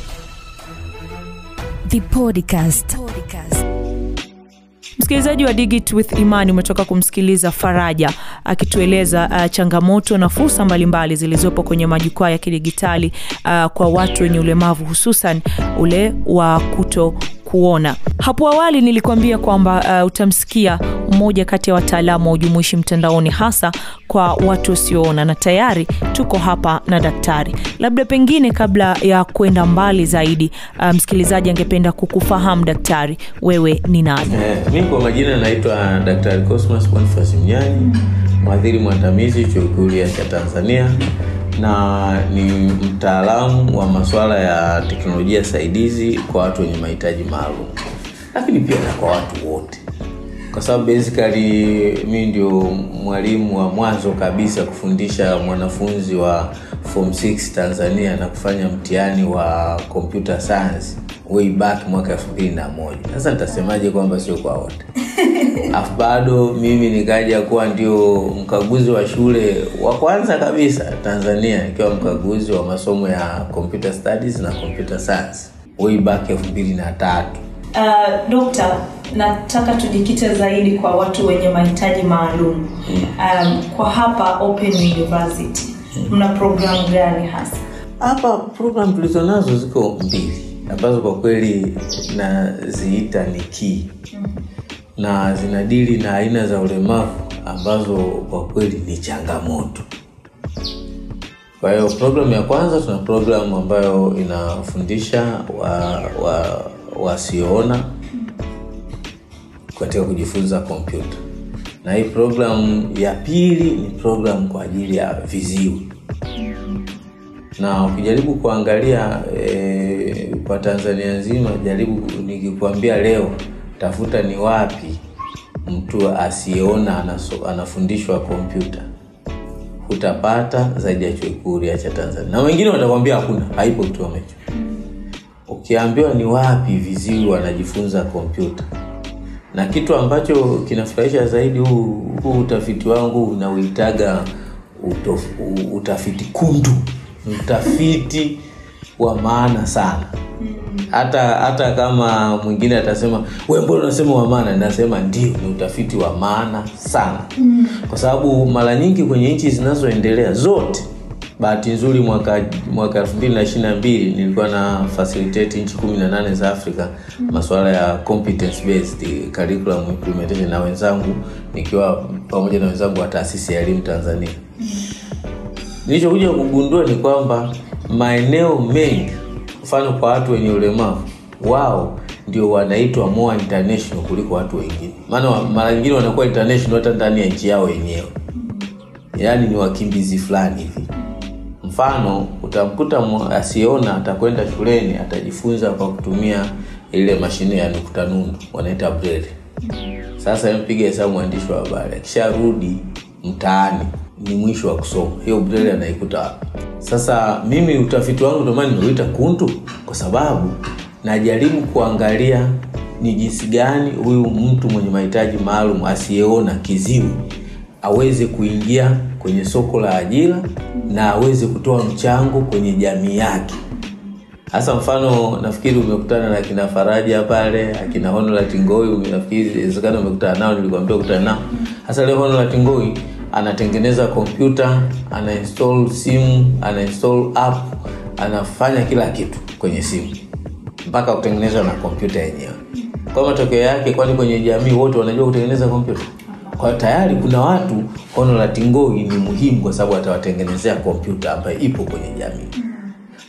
S4: The podcast. podcast.
S2: Msikilizaji wa Dig It with Imani, umetoka kumsikiliza Faraja akitueleza uh, changamoto na fursa mbalimbali zilizopo kwenye majukwaa ya kidigitali uh, kwa watu wenye ulemavu, hususan ule wa kuto kuona. Hapo awali nilikwambia kwamba uh, utamsikia mmoja kati ya wataalamu wa ujumuishi mtandaoni hasa kwa watu wasioona, na tayari tuko hapa na daktari. Labda pengine kabla ya kwenda mbali zaidi, uh, msikilizaji angependa kukufahamu daktari, wewe ni nani?
S5: Eh, mimi kwa majina naitwa Daktari Cosmas Boniface Mnyani, mhadhiri mwandamizi Chuo Kikuu cha Tanzania, na ni mtaalamu wa masuala ya teknolojia saidizi kwa watu wenye mahitaji maalum, lakini pia na kwa watu wote, kwa sababu basically mimi ndio mwalimu wa mwanzo kabisa kufundisha mwanafunzi wa form six Tanzania na kufanya mtihani wa computer science way back mwaka elfu mbili na moja. Sasa nitasemaje kwamba sio kwa wote? Afu bado mimi nikaja kuwa ndio mkaguzi wa shule wa kwanza kabisa Tanzania, nikiwa mkaguzi wa masomo ya computer studies na computer science way back elfu mbili na tatu.
S1: Uh, Dokta, nataka tujikite zaidi kwa watu wenye mahitaji maalum. Um, kwa hapa Open University mna program gani hasa?
S5: Hapa program tulizonazo ziko mbili ambazo kwa kweli na ziita ni key, na zinadili na aina za ulemavu ambazo kwa kweli ni changamoto. Kwa hiyo program ya kwanza, tuna program ambayo inafundisha wa, wa wasioona katika kujifunza kompyuta, na hii program ya pili ni program kwa ajili ya viziwi. Na ukijaribu kuangalia e, kwa Tanzania nzima, jaribu nikikwambia leo tafuta ni wapi mtu asiyeona anafundishwa kompyuta, utapata zaidi ya Chuo Kikuu cha Tanzania, na wengine watakwambia hakuna, haipo kitu hicho. Ukiambiwa ni wapi viziwi wanajifunza kompyuta, na kitu ambacho kinafurahisha zaidi, huu, huu utafiti wangu unauitaga utof, utafiti kundu, utafiti wa maana sana. Hata hata kama mwingine atasema wewe mbona unasema wa maana, ninasema ndio, ni utafiti wa maana sana. Kwa sababu mara nyingi kwenye nchi zinazoendelea zote, bahati nzuri mwaka mwaka elfu mbili ishirini na mbili nilikuwa na facilitate nchi kumi na nane za Afrika masuala ya competence based curriculum implementation na wenzangu, nikiwa pamoja na wenzangu wa Taasisi ya Elimu Tanzania. Nilichokuja kugundua ni kwamba maeneo mengi, mfano kwa watu wenye ulemavu, wao ndio wanaitwa more international kuliko watu wengine. Maana mara nyingine wanakuwa international hata ndani ya nchi yao wenyewe, yaani ni wakimbizi fulani hivi. Mfano utamkuta asiona atakwenda shuleni, atajifunza kwa kutumia ile mashine ya nukta nundu wanaita braille. Sasa mpiga hesabu mwandishi wa habari, akisharudi mtaani ni mwisho wa kusoma, hiyo braille anaikuta wapi? Sasa mimi utafiti wangu ndio maana nimeuita kuntu, kwa sababu najaribu kuangalia ni jinsi gani huyu mtu mwenye mahitaji maalum asiyeona, kiziwi, aweze kuingia kwenye soko la ajira na aweze kutoa mchango kwenye jamii yake. Hasa mfano nafikiri umekutana na kina Faraja pale, akina Hono la Tingoi, nafikiri inawezekana umekutana nao, nilikwambia kukutana nao. Hasa leo Hono la Tingoi anatengeneza kompyuta, ana install simu, ana install app, anafanya kila kitu kwenye simu mpaka kutengeneza na kompyuta yenyewe. Kwa matokeo yake, kwani kwenye jamii wote wanajua kutengeneza kompyuta? Kwa tayari kuna watu Hono la Tingoi ni muhimu kwa sababu atawatengenezea kompyuta ambayo ipo kwenye jamii.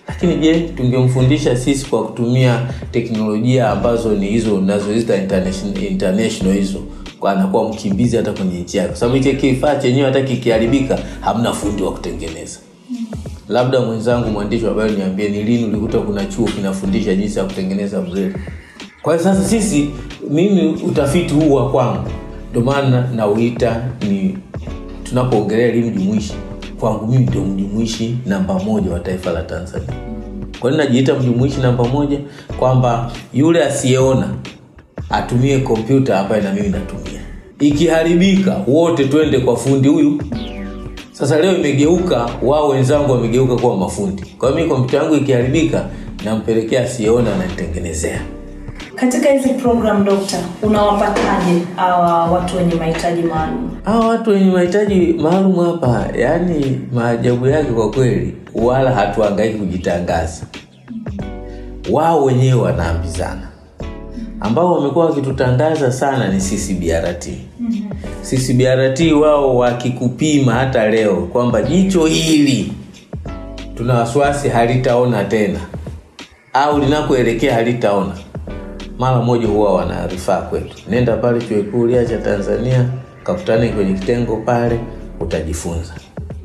S5: Lakini je, tungemfundisha sisi kwa kutumia teknolojia ambazo ni hizo nazoziita international international hizo, kwa anakuwa mkimbizi hata kwenye nchi yake. Kwa sababu hicho kifaa chenyewe hata kikiharibika hamna fundi wa kutengeneza. Labda mwenzangu mwandishi wa habari niambie ni lini ulikuta kuna chuo kinafundisha jinsi ya kutengeneza braille. Kwa hiyo sasa sisi, mimi utafiti huu wa kwangu ndio maana nauita ni tunapoongelea elimu jumuishi, kwangu mimi ndio mjumuishi namba moja wa taifa la Tanzania. Kwa nini najiita mjumuishi namba moja? Kwamba yule asiyeona atumie kompyuta hapa na mimi natumia. Ikiharibika wote twende kwa fundi huyu. Sasa leo imegeuka, wao wenzangu wamegeuka kuwa mafundi. Kwa hiyo mimi kompyuta yangu ikiharibika nampelekea asiyeona na nitengenezea.
S1: Katika hizi program doctor, unawapataje hawa watu wenye mahitaji maalum?
S5: Hawa watu wenye mahitaji maalum hapa, yani maajabu yake kwa kweli, wala hatuhangaiki kujitangaza. Wao wenyewe wanaambizana. Ambao wamekuwa wakitutangaza sana ni C C B R T. C C B R T wao wakikupima hata leo kwamba jicho hili tuna wasiwasi halitaona tena au linakoelekea halitaona, mara moja huwa wanarifaa kwetu. Nenda pale chuo kikuu cha Tanzania, kakutane kwenye kitengo pale, utajifunza.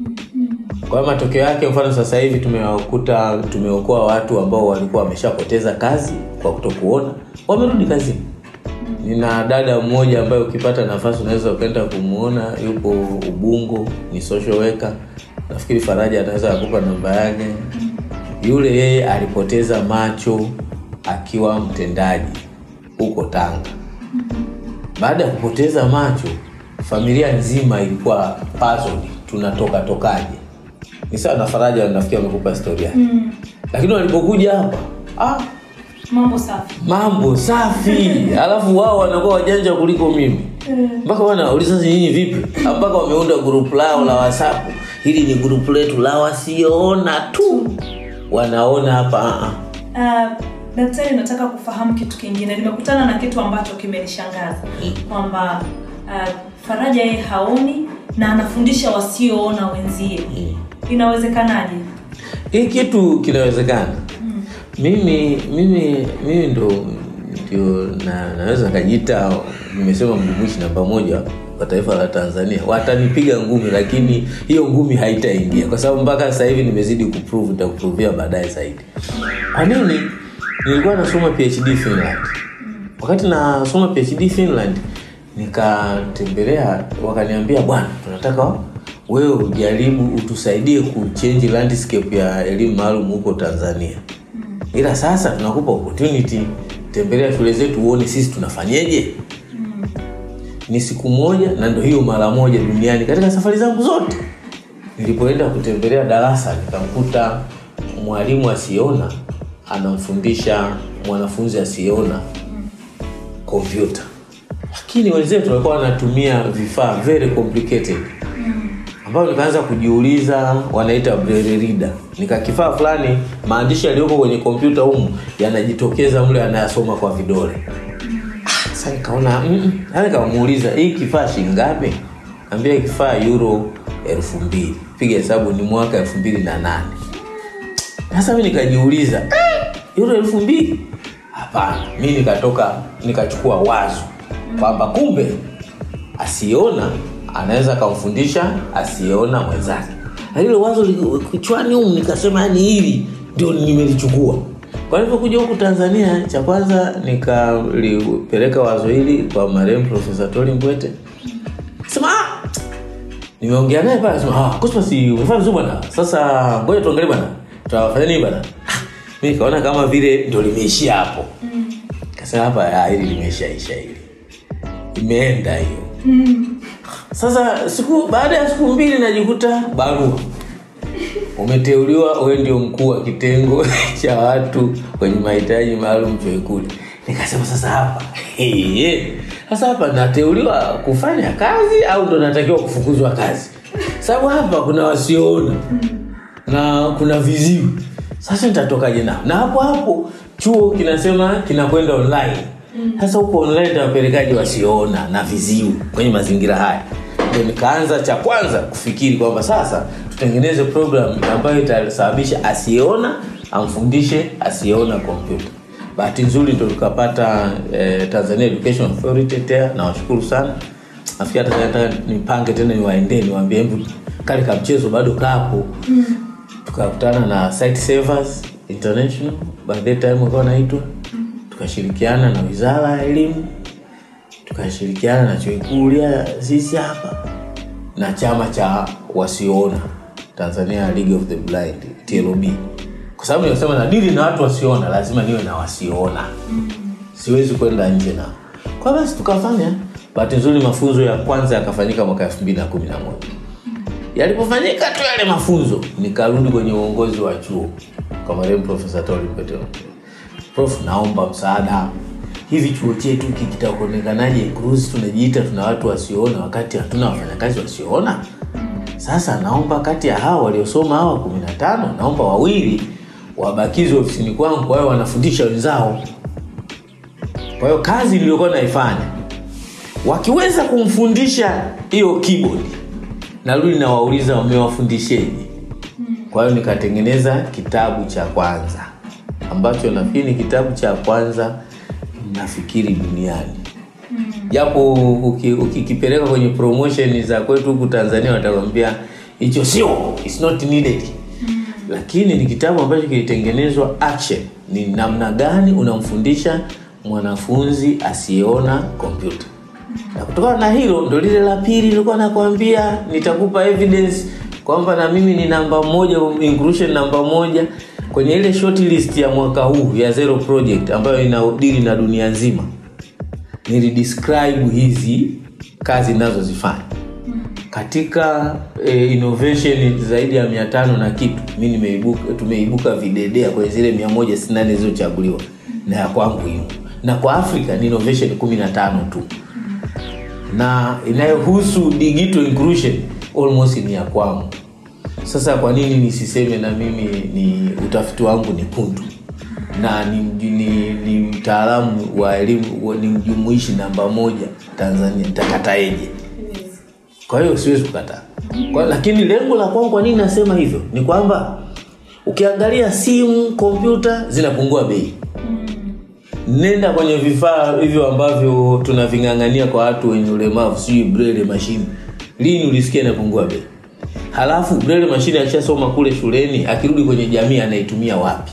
S5: Kwa matokeo yake, mfano sasa hivi tumewakuta tumeokoa watu ambao walikuwa wameshapoteza kazi kwa kutokuona, wamerudi kazini. Nina dada mmoja ambaye ukipata nafasi unaweza ukaenda kumuona, yupo Ubungo, ni social worker. Nafikiri Faraja anaweza kukupa namba yake. Yule yeye alipoteza macho akiwa mtendaji huko Tanga. Baada ya kupoteza macho, familia nzima ilikuwa puzzled, tunatoka tokaje. Ni sawa na Faraja nafikiri amekupa historia. Mm. Lakini walipokuja hapa, ah,
S1: mambo safi.
S5: Mambo safi. Alafu wao wanakuwa wajanja kuliko mimi. Mpaka wanauliza nyinyi vipi? Mpaka wameunda group lao la WhatsApp. Hili ni group letu la wasioona tu. Wanaona hapa a
S1: a. Uh, daktari, nataka kufahamu kitu kingine. Nimekutana na kitu ambacho kimenishangaza. Kwamba uh, Faraja yeye haoni na anafundisha wasioona wenzie. Mm. Inawezekanaje?
S5: Hii kitu kinawezekana. Mm. Mimi mimi mimi ndo ndio na naweza kujiita nimesema mjumuishi namba moja kwa taifa la Tanzania. Watanipiga ngumi, lakini hiyo ngumi haitaingia kwa sababu mpaka sasa hivi nimezidi kuprove, nitakuprovia baadaye zaidi. Kwa nini? Nilikuwa nasoma P H D Finland. Wakati nasoma P H D Finland nikatembelea, wakaniambia bwana, tunataka wewe ujaribu utusaidie kuchange landscape ya elimu maalum huko Tanzania. Ila sasa tunakupa opportunity, tembelea shule zetu uone sisi tunafanyeje. Ni siku moja na ndio hiyo mara moja duniani katika safari zangu zote. Nilipoenda kutembelea darasa nikamkuta mwalimu asiona anamfundisha mwanafunzi asiona kompyuta. Lakini wenzetu walikuwa wanatumia vifaa very complicated. Ambao nikaanza kujiuliza, wanaita braille reader. Nika kifaa fulani maandishi yaliyoko kwenye kompyuta humu yanajitokeza mle anayasoma kwa vidole. Ah, sasa nikaona mm, nikamuuliza hii kifaa shilingi ngapi? Ambia kifaa euro elfu mbili. Piga hesabu ni mwaka elfu mbili na nane. Sasa mimi nikajiuliza, euro elfu mbili? Hapana. Mimi nikatoka nikachukua wazo kwamba kumbe asiona anaweza kumfundisha asiona mwenzake. Hilo wazo kichwani huko nikasema yani hili ndio nimelichukua. Kwa hivyo kuja huku Tanzania, cha kwanza nikalipeleka wazo hili kwa marehemu Professor Tori Mbwete. Sema nimeongea naye pale, sema ah Cosmas umefanya vizuri bwana. Sasa ngoja tuangalie bwana. Tutafanya nini bwana? Mimi kaona kama vile ndio limeishia hapo. Mm. Kasema hapa hili limeshaisha hili. Imeenda hiyo. Mm. Sasa siku baada ya siku mbili najikuta barua. Umeteuliwa wewe ndio mkuu wa kitengo cha watu kwenye mahitaji maalum chuo kikuu. Nikasema sasa hapa. Eh. Sasa hapa nateuliwa kufanya kazi au ndo natakiwa kufukuzwa kazi? Sababu hapa kuna wasioona na kuna viziwi. Sasa nitatokaje nao? Na hapo hapo chuo kinasema kinakwenda online. Sasa huko online tutapelekaje wasioona na viziwi kwenye mazingira haya? Ndio nikaanza cha kwanza kufikiri kwamba sasa tutengeneze program ambayo itasababisha asiona amfundishe asiyeona kompyuta. Bahati nzuri ndio tukapata eh, Tanzania Education Authority tena, na washukuru sana. Nafikiri hata nataka nipange tena niwaendee niwaambie hebu kale ka mchezo bado kapo. Mm. Tukakutana na Site Savers International by that time wakawa naitwa. Mm. Tukashirikiana na Wizara ya Elimu, tukashirikiana na Chuo Kikuu sisi hapa na chama cha wasioona Tanzania League of the Blind T L B. Kwa sababu nilisema na dili na watu wasioona lazima niwe na wasioona. Mm. Siwezi kwenda nje na. Kwa basi tukafanya. Bahati nzuri mafunzo ya kwanza yakafanyika mwaka elfu mbili na kumi na moja. Yalipofanyika tu yale mafunzo nikarudi kwenye uongozi wa chuo kwa marehemu Profesa Tori Petero. Prof, naomba msaada. Hivi chuo chetu kitaonekanaje cruise tunajiita tuna watu wasioona wakati hatuna wafanyakazi wasioona? Sasa naomba kati ya hao waliosoma hawa kumi na tano naomba wawili wabakizwe ofisini kwangu wao wanafundisha wenzao. Kwa hiyo kazi niliyokuwa naifanya wakiweza kumfundisha hiyo keyboard narudi na wauliza wamewafundisheje. Kwa hiyo nikatengeneza kitabu cha kwanza ambacho nafikiri kitabu cha kwanza nafikiri duniani. Japo ukikipeleka uki kwenye promotion za kwetu huku Tanzania watakwambia hicho sio, it's not needed. Mm. Lakini ni kitabu ambacho kilitengenezwa action ni namna gani unamfundisha mwanafunzi asiyeona kompyuta. Na kutokana na hilo ndio lile la pili nilikuwa nakwambia nitakupa evidence kwamba na mimi ni namba moja, inclusion namba moja kwenye ile short list ya mwaka huu ya Zero Project ambayo inadili na dunia nzima. Nilidescribe hizi kazi ninazozifanya. Katika eh, innovation zaidi ya mia tano na kitu mimi nimeibuka tumeibuka videdea kwa zile mia moja sitini na nne zilizochaguliwa na ya kwangu hiyo. Na kwa Afrika ni innovation kumi na tano tu. Na inayohusu digital inclusion almost ni ya kwangu. Sasa kwa nini nisiseme na mimi ni utafiti wangu ni kundu na ni ni, ni mtaalamu wa elimu ni mjumuishi namba moja Tanzania, nitakataeje? Kwa hiyo siwezi kukataa. Kwa lakini lengo la kwangu kwa nini nasema hivyo ni kwamba ukiangalia simu, kompyuta zinapungua bei. Nenda kwenye vifaa hivyo ambavyo tunavingangania kwa watu wenye ulemavu, si braille machine. Lini ulisikia inapungua bei? Halafu braille machine akishasoma kule shuleni akirudi kwenye jamii anaitumia wapi?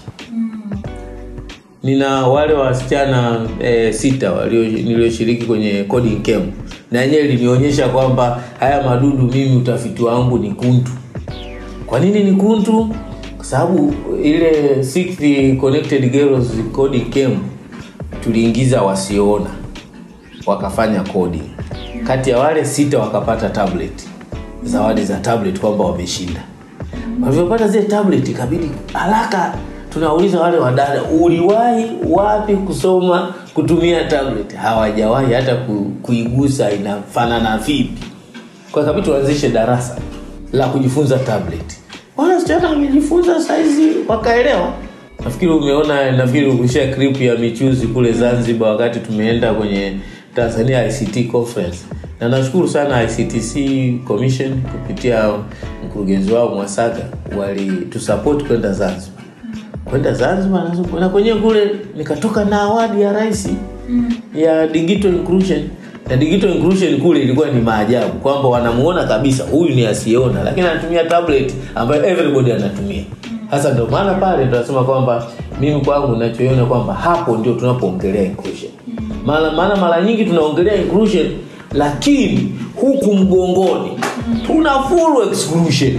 S5: Nina wale wasichana e, sita walio nilioshiriki kwenye coding camp. Na yenyewe ilinionyesha kwamba haya madudu mimi utafiti wangu ni kuntu. Kwa nini ni kuntu? Kwa sababu ile sixth connected girls coding camp tuliingiza wasiona wakafanya coding. Kati ya wale sita wakapata tablet. Zawadi za tablet kwamba wameshinda. Walipopata zile tablet ikabidi haraka tunauliza wale wadada uliwahi wapi kusoma kutumia tablet? Hawajawahi hata ku, kuigusa inafanana vipi. Kwa sababu tuanzishe darasa la kujifunza tablet. Wale wasichana wamejifunza saizi wakaelewa. Nafikiri umeona nafikiri ukishare clip ya michuzi kule Zanzibar wakati tumeenda kwenye Tanzania I C T conference. Na nashukuru sana I C T C Commission kupitia mkurugenzi wao Mwasaga wali tu support kwenda Zanzibar. Kwenda Zanzibar na kwenye kule nikatoka na award ya rais mm. ya digital inclusion. Na digital inclusion kule ilikuwa ni maajabu kwamba wanamuona kabisa huyu ni asiyeona lakini anatumia tablet ambayo everybody anatumia. Hasa ndio maana pale tunasema kwamba mimi kwangu ninachoona kwamba hapo ndio tunapoongelea inclusion. Maana maana mara nyingi tunaongelea inclusion lakini huku mgongoni tuna full exclusion.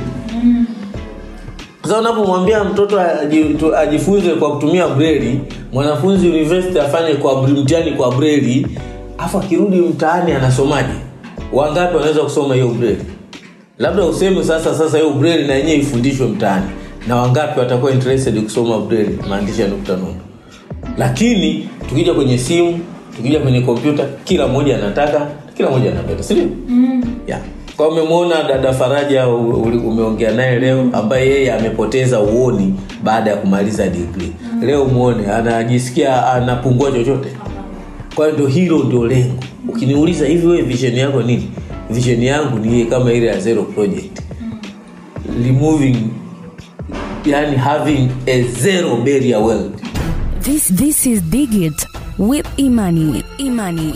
S5: Sasa unapomwambia mtoto ajifunze kwa kutumia braille, mwanafunzi university afanye kwa mtihani kwa braille, afa kirudi mtaani anasomaje? Wangapi wanaweza kusoma hiyo braille? Labda useme sasa sasa hiyo braille na yenyewe ifundishwe mtaani. Na wangapi watakuwa interested kusoma braille maandishi ya nukta nundu? Lakini tukija kwenye simu, tukija kwenye kompyuta, kila mmoja anataka, kila mmoja anapenda, si ndio? Mm. Yeah. Kwa umemwona dada Faraja umeongea naye leo ambaye yeye amepoteza uoni baada ya kumaliza degree. Mm. Leo muone anajisikia anapungua chochote. Kwa hiyo ndio hilo ndio lengo. Ukiniuliza hivi wewe vision yako nini? Vision yangu ni kama ile ya Zero Project. Removing yani having a zero barrier world.
S4: This this is Digit with Imani. Imani.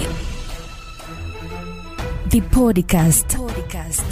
S4: The podcast. Podcast.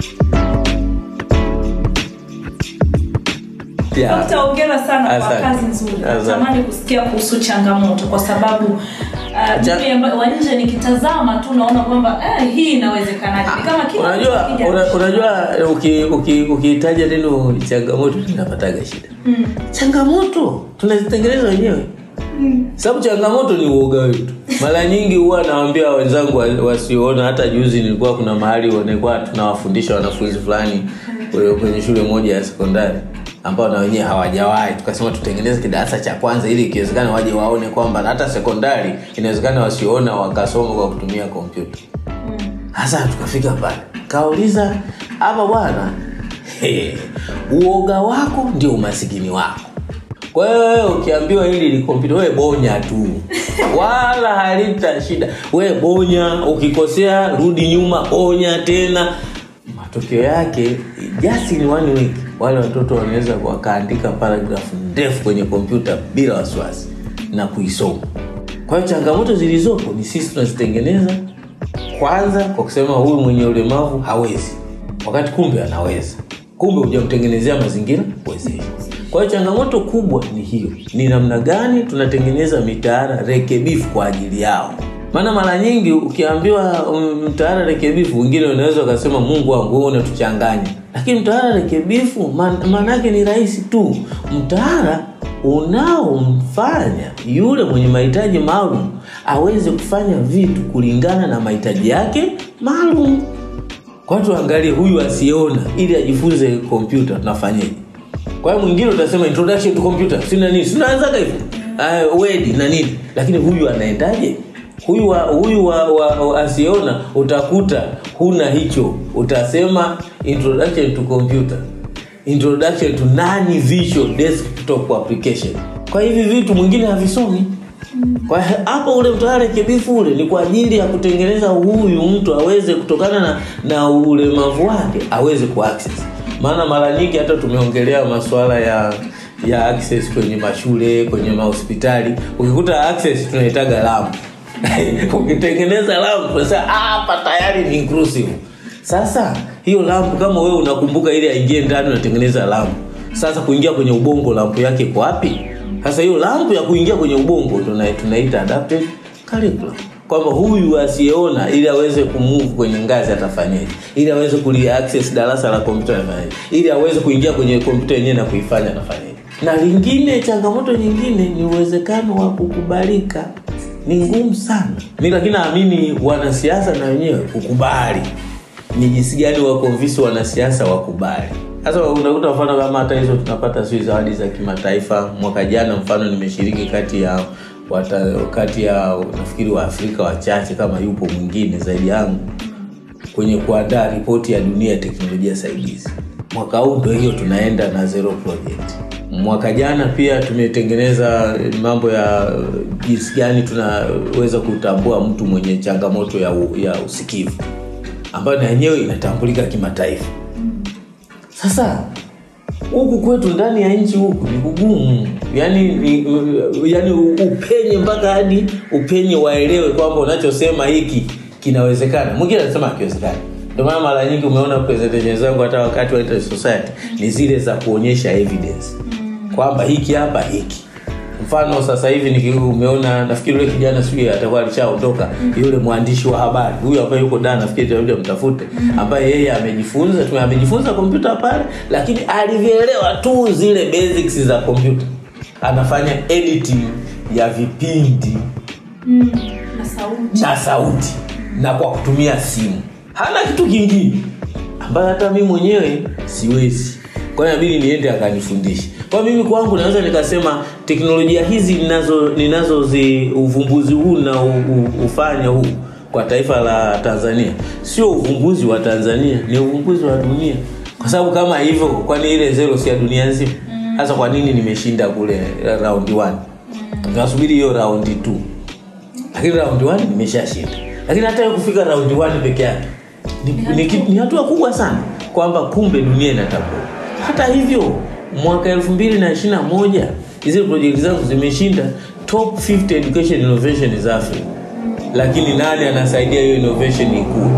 S1: Yeah. Dokta, hongera sana kwa kazi nzuri. Natamani kusikia kuhusu changamoto kwa sababu uh, mimi wa nje nikitazama tu naona kwamba eh, hii inawezekanaje. Ni kama kila
S5: unajua una, unajua ukihitaji uki, neno changamoto tunapataga shida. Mm. Changamoto tunazitengeneza wenyewe. Mm. Sababu changamoto ni uoga wetu. Mara nyingi huwa nawaambia wenzangu wasiona, hata juzi nilikuwa kuna mahali wanakuwa tunawafundisha wanafunzi fulani kwenye shule moja ya sekondari ambao na wenyewe hawajawahi, tukasema tutengeneze kidarasa cha kwanza ili ikiwezekana waje waone kwamba hata sekondari inawezekana wasiona wakasoma kwa kutumia kompyuta. Sasa tukafika pale, kauliza hapa bwana, uoga wako ndio umasikini wako. Kwa hiyo wewe ukiambiwa hili ni kompyuta, wewe bonya tu. Wala halita shida. Wewe bonya, ukikosea rudi nyuma, bonya tena. Matokeo yake just in one week wale watoto wanaweza wakaandika paragraph ndefu kwenye kompyuta bila wasiwasi na kuisoma. Kwa hiyo changamoto zilizopo ni sisi tunazitengeneza kwanza kwa kusema huyu mwenye ulemavu hawezi, wakati kumbe anaweza. Kumbe hujamtengenezea mazingira uwezeshi. Kwa hiyo changamoto kubwa ni hiyo. Ni namna gani tunatengeneza mitaala rekebifu kwa ajili yao. Maana mara nyingi ukiambiwa mtaala rekebifu, wengine wanaweza kusema Mungu wangu wewe unatuchanganya. Lakini mtaala rekebifu maana yake ni rahisi tu. Mtaala unaomfanya yule mwenye mahitaji maalum aweze kufanya vitu kulingana na mahitaji yake maalum. Kwa hiyo tuangalie huyu asiona ili ajifunze kompyuta tunafanyaje. Kwa hiyo mwingine utasema introduction to computer, sina nini, sinaanza hivyo. Ah, Word na nini. Lakini huyu anaendaje? Huyu wa, huyu wa, wa, wa asiona utakuta huna hicho. Utasema introduction to computer, introduction to nani visual desktop application. Kwa hivi vitu mwingine havisomi. Kwa hapo ule mtaala rekebifu ule ni kwa ajili ya kutengeneza huyu mtu aweze kutokana na, na ulemavu wake aweze kuaccess. Maana mara nyingi hata tumeongelea masuala ya ya access kwenye mashule, kwenye mahospitali. Ukikuta access tunahitaga lamp. Ukitengeneza lamp sasa hapa tayari ni inclusive. Sasa hiyo lamp kama wewe unakumbuka ile aingie ndani unatengeneza lamp. Sasa kuingia kwenye ubongo lamp yake kwa wapi? Sasa hiyo lamp ya kuingia kwenye ubongo tunaita adapted curriculum. Kwamba huyu asiyeona ili aweze kumove kwenye ngazi atafanyaje? Ili aweze kuli access darasa la kompyuta atafanyaje? Ili aweze kuingia kwenye kompyuta yenyewe na kuifanya atafanyaje? Na lingine, changamoto nyingine ni uwezekano wa kukubalika. Ni ngumu sana. Mimi lakini naamini wanasiasa na wenyewe kukubali. Ni jinsi gani wa convince wanasiasa wakubali. Sasa unakuta mfano kama hata hizo tunapata sio zawadi za kimataifa. Mwaka jana mfano nimeshiriki kati ya wata, kati ya nafikiri wa Afrika wachache kama yupo mwingine zaidi yangu kwenye kuandaa ripoti ya dunia ya teknolojia saidizi. Mwaka huu ndio hiyo tunaenda na zero project. Mwaka jana pia tumetengeneza mambo ya jinsi gani tunaweza kutambua mtu mwenye changamoto ya, ya usikivu ambayo na yenyewe inatambulika kimataifa. Sasa huku kwetu ndani ya nchi huku ni kugumu. Yaani yani upenye mpaka hadi upenye waelewe kwamba unachosema hiki kinawezekana. Mwingine anasema hakiwezekani. Ndio maana mara nyingi umeona presentation zangu hata wakati wa Interest Society ni zile za kuonyesha evidence. Kwamba hiki hapa hiki. Mfano sasa hivi nikiu umeona nafikiri yule kijana sio atakuwa alishaondoka yule mwandishi wa habari. Huyu ambaye yuko ndani nafikiri ndio mtafute ambaye yeye amejifunza tu amejifunza kompyuta pale lakini alivielewa tu zile basics za kompyuta. Anafanya editing ya vipindi
S1: mm, na sauti.
S5: Na sauti na kwa kutumia simu. Hana kitu kingine ambaye hata mimi mwenyewe siwezi. Kwa hiyo inabidi niende akanifundishe. Kwa mimi kwangu naweza nikasema teknolojia hizi ninazo ninazo zi uvumbuzi huu na ufanya huu kwa taifa la Tanzania sio uvumbuzi wa Tanzania, ni uvumbuzi wa dunia. Kwa sababu kama hivyo kwani ile zero si ya dunia nzima? Sasa kwa nini nimeshinda kule round one? Tunasubiri hiyo round two. Lakini round one nimeshashinda. Lakini hata kufika round one peke yake ni, ni, ni hatua kubwa sana kwamba kumbe dunia inatambua. Hata hivyo mwaka elfu mbili na ishirini na moja hizo project zangu zimeshinda top fifty education innovation za Africa. Lakini nani anasaidia hiyo innovation ikue?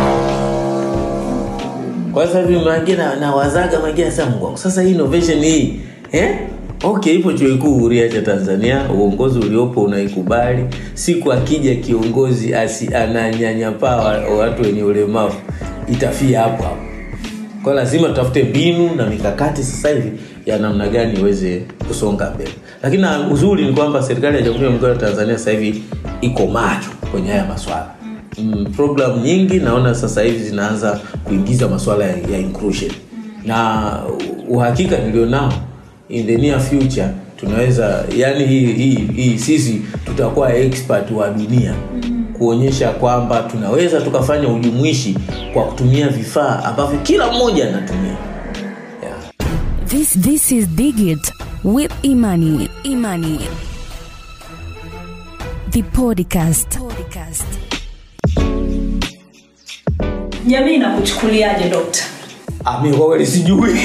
S5: Kwa sababu mwingine na wazaga mwingine sasa Mungu. Sasa hii innovation hii, eh? Okay, ipo chuo kikuu Huria cha Tanzania, uongozi uliopo unaikubali. Siku akija kiongozi asi ananyanyapaa watu wenye ulemavu, itafia hapo hapo. Kwa lazima tutafute mbinu na mikakati sasa hivi ya namna gani iweze kusonga mbele. Lakini uzuri ni kwamba serikali ya Jamhuri ya Muungano wa Tanzania sasa hivi iko macho kwenye haya masuala. Mm, program nyingi naona sasa hivi zinaanza kuingiza masuala ya, ya inclusion. Na uhakika nilionao in the near future tunaweza, yani hii hii hii sisi tutakuwa expert wa dunia kuonyesha kwamba tunaweza tukafanya ujumuishi kwa kutumia vifaa ambavyo kila mmoja anatumia. Yeah.
S4: This this is Digit with Imani. Imani. The podcast. Podcast.
S1: Jamii inakuchukuliaje Doctor?
S5: Ah, mimi kwa kweli sijui.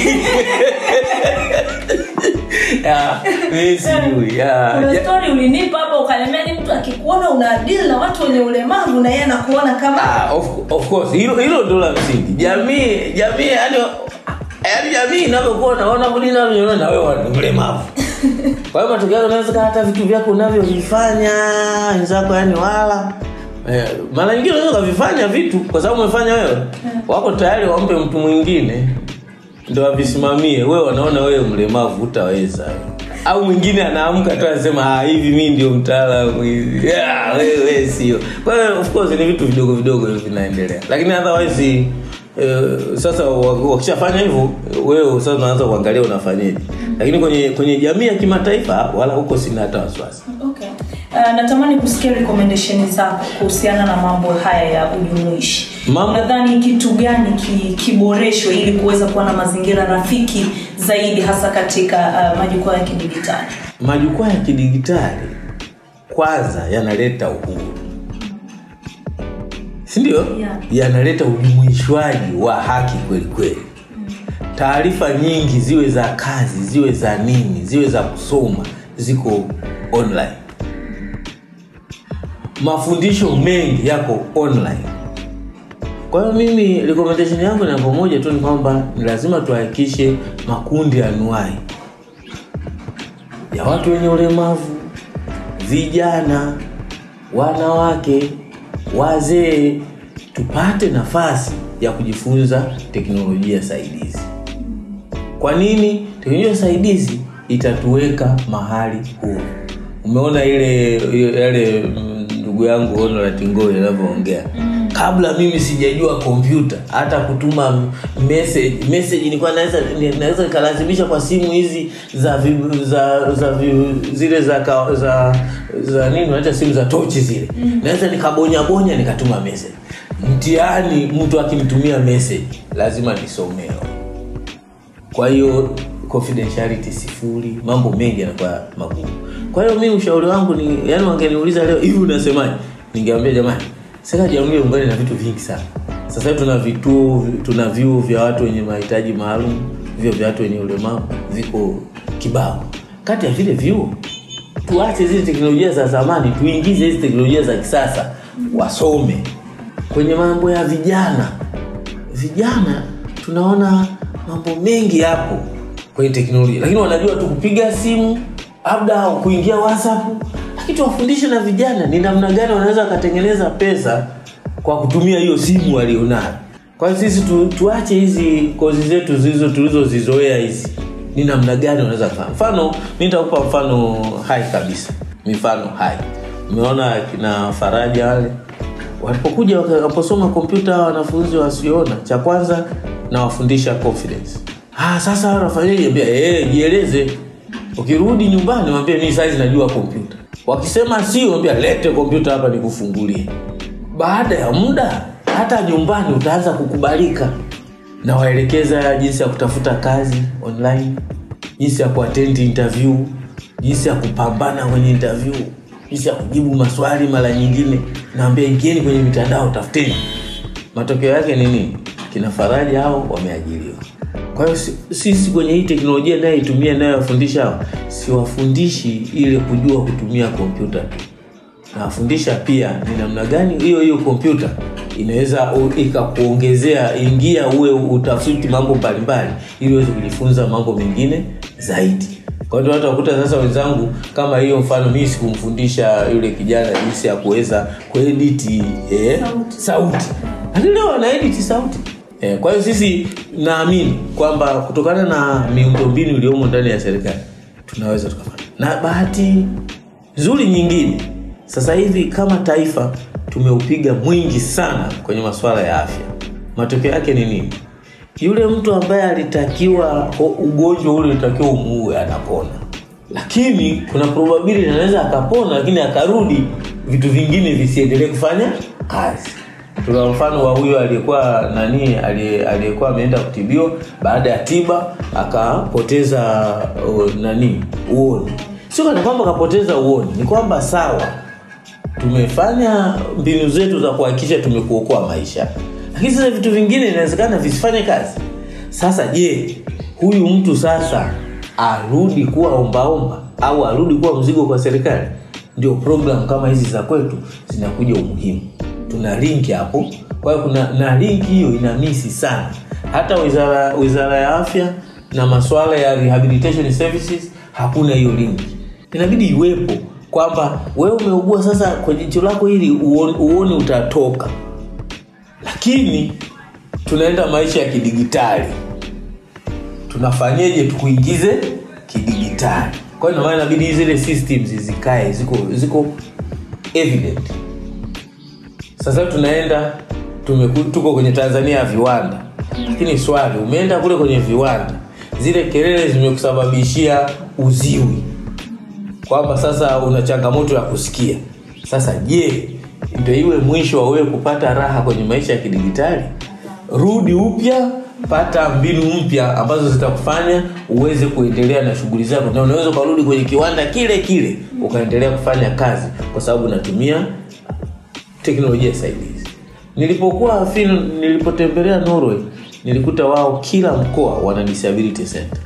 S5: Ya, mimi sijui. Ya.
S1: Kuna story ulinipa hapo ukaniambia ni mtu akikuona una deal na watu wenye ulemavu na yeye anakuona kama
S5: ah of, of course hilo hilo ndo la msingi. Jamii jamii yani yani jamii inapokuwa naona mbona unaona na wewe ni mlemavu. Kwa hiyo matokeo unaweza hata vitu vyako unavyovifanya wenzako yani wala eh, mara nyingine unaweza kuvifanya vitu kwa sababu umefanya wewe. Wako tayari wampe mtu mwingine ndio avisimamie. Wewe wanaona wewe mlemavu utaweza. Au mwingine anaamka tu anasema ah hivi mimi ndio mtaalamu hivi. Yeah, wewe sio. Kwa hiyo of course ni vitu vidogo vidogo vinaendelea. Lakini otherwise uh, sasa wakishafanya hivyo wewe sasa unaanza kuangalia unafanyaje. Lakini kwenye kwenye jamii ya kimataifa wala huko sina hata wasiwasi.
S1: Okay. Uh, natamani kusikia recommendation zako kuhusiana na mambo haya ya ujumuishi. Nadhani kitu gani ki, kiboreshwe ili kuweza kuwa na mazingira rafiki zaidi hasa katika uh, majukwaa ya kidijitali?
S5: Majukwaa ya kidijitali kwanza yanaleta uhuru. Si ndio?
S1: Yeah.
S5: Yanaleta ujumuishwaji wa haki kweli kweli. Mm. Taarifa nyingi ziwe za kazi, ziwe za nini, ziwe za kusoma, ziko online. Mafundisho mengi yako online. Kwa hiyo mimi recommendation yangu ni namba moja tu ni kwamba ni lazima tuhakikishe makundi anuai ya watu wenye ulemavu, vijana, wanawake, wazee tupate nafasi ya kujifunza teknolojia saidizi. Kwa nini? Teknolojia saidizi itatuweka mahali huru. Umeona ile yale ndugu yangu ono la Tingoi anavyoongea. Kabla mimi sijajua kompyuta hata kutuma message message nilikuwa naweza naweza nikalazimisha kwa simu hizi za vibu, za za vibu, zile za ka, za za nini hata simu za tochi zile. Mm. Naweza nikabonya bonya nikatuma message. Mtihani mtu akimtumia message lazima nisomee. Kwa hiyo confidentiality sifuri, mambo mengi yanakuwa magumu. Kwa hiyo mimi ushauri wangu ni yani wangeniuliza leo hivi unasemaje? Ningeambia jamani, serikali ya Jamhuri ya Muungano ina vitu vingi sana. Sasa tuna vituo, tuna vyuo vya watu wenye mahitaji maalum, vyuo vya watu wenye ulemavu viko kibao. Kati ya vile vyuo tuache zile teknolojia za zamani, tuingize hizi teknolojia za kisasa wasome. Kwenye mambo ya vijana, vijana tunaona mambo mengi hapo kwenye teknolojia, lakini wanajua tu kupiga simu, labda kuingia WhatsApp. Lakini tuwafundishe na vijana ni namna gani wanaweza kutengeneza pesa kwa kutumia hiyo simu walionayo. Kwa hiyo sisi tu, tuache hizi kozi zetu zilizo tulizozizoea hizi. Ni namna gani wanaweza kufanya. Mfano, mimi nitakupa mfano hai kabisa. Mifano hai. Umeona kina Faraja wale walipokuja wakaposoma kompyuta wanafunzi wasiona, cha kwanza na wafundisha confidence. Ah, sasa wanafanyaje? Ambia eh jieleze. Ukirudi nyumbani mwambie mimi sasa najua kompyuta. Wakisema sio, mwambie lete kompyuta hapa nikufungulie. Baada ya muda hata nyumbani utaanza kukubalika. Na waelekeza jinsi ya kutafuta kazi online, jinsi ya kuattend interview, jinsi ya kupambana kwenye interview, jinsi ya kujibu maswali mara nyingine. Naambia ingieni kwenye mitandao tafuteni. Matokeo yake ni nini? Kina Faraja hao wameajiriwa. Kwa hiyo sisi kwenye hii teknolojia nayo itumia nayo wafundisha, siwafundishi ile kujua kutumia kompyuta tu. Na wafundisha pia ni namna gani hiyo hiyo kompyuta inaweza ikakuongezea, ingia uwe utafiti mambo mbalimbali ili uweze kujifunza mambo mengine zaidi. Kwa hiyo hata ukuta sasa wenzangu kama hiyo mfano mimi sikumfundisha yule kijana jinsi ya kuweza kuedit eh, sauti. Sauti. Hadi leo ana edit sauti. Eh, kwa hiyo sisi naamini kwamba kutokana na miundombinu iliyomo ndani ya serikali tunaweza tukafanya. Na bahati nzuri nyingine, sasa hivi kama taifa tumeupiga mwingi sana kwenye masuala ya afya. Matokeo yake ni nini? Yule mtu ambaye alitakiwa ugonjwa ule ulitakiwa umuue anapona. Lakini kuna probability anaweza akapona lakini akarudi vitu vingine visiendelee kufanya kazi. Tuna mfano wa huyo aliyekuwa nani aliyekuwa ameenda kutibiwa, baada ya tiba akapoteza uh, nani uoni. Sio kana kwamba akapoteza uoni, ni kwamba sawa tumefanya mbinu zetu za kuhakikisha tumekuokoa maisha, lakini sasa vitu vingine inawezekana visifanye kazi. Sasa je, huyu mtu sasa arudi kuwa ombaomba au arudi kuwa mzigo kwa serikali? Ndio program kama hizi za kwetu zinakuja umuhimu. Tuna link hapo. Kwa hiyo kuna na link hiyo ina misi sana. Hata wizara wizara ya afya na masuala ya rehabilitation services hakuna hiyo link. Inabidi iwepo kwamba wewe umeugua sasa kwa jicho lako hili uone, uone utatoka. Lakini tunaenda maisha ya kidigitali. Tunafanyaje tukuingize kidigitali? Kwa hiyo maana inabidi zile systems zikae ziko ziko evident. Sasa tunaenda tuko kwenye Tanzania ya viwanda. Lakini swali, umeenda kule kwenye viwanda, zile kelele zimekusababishia uziwi. Kwamba sasa una changamoto ya kusikia. Sasa je, ndio iwe mwisho wa wewe kupata raha kwenye maisha ya kidigitali? Rudi upya, pata mbinu mpya ambazo zitakufanya uweze kuendelea na shughuli zako. Na unaweza kurudi kwenye kiwanda kile kile ukaendelea kufanya kazi kwa sababu unatumia teknolojia saidizi. Nilipokuwa film nilipotembelea Norway, nilikuta wao kila mkoa wana disability center.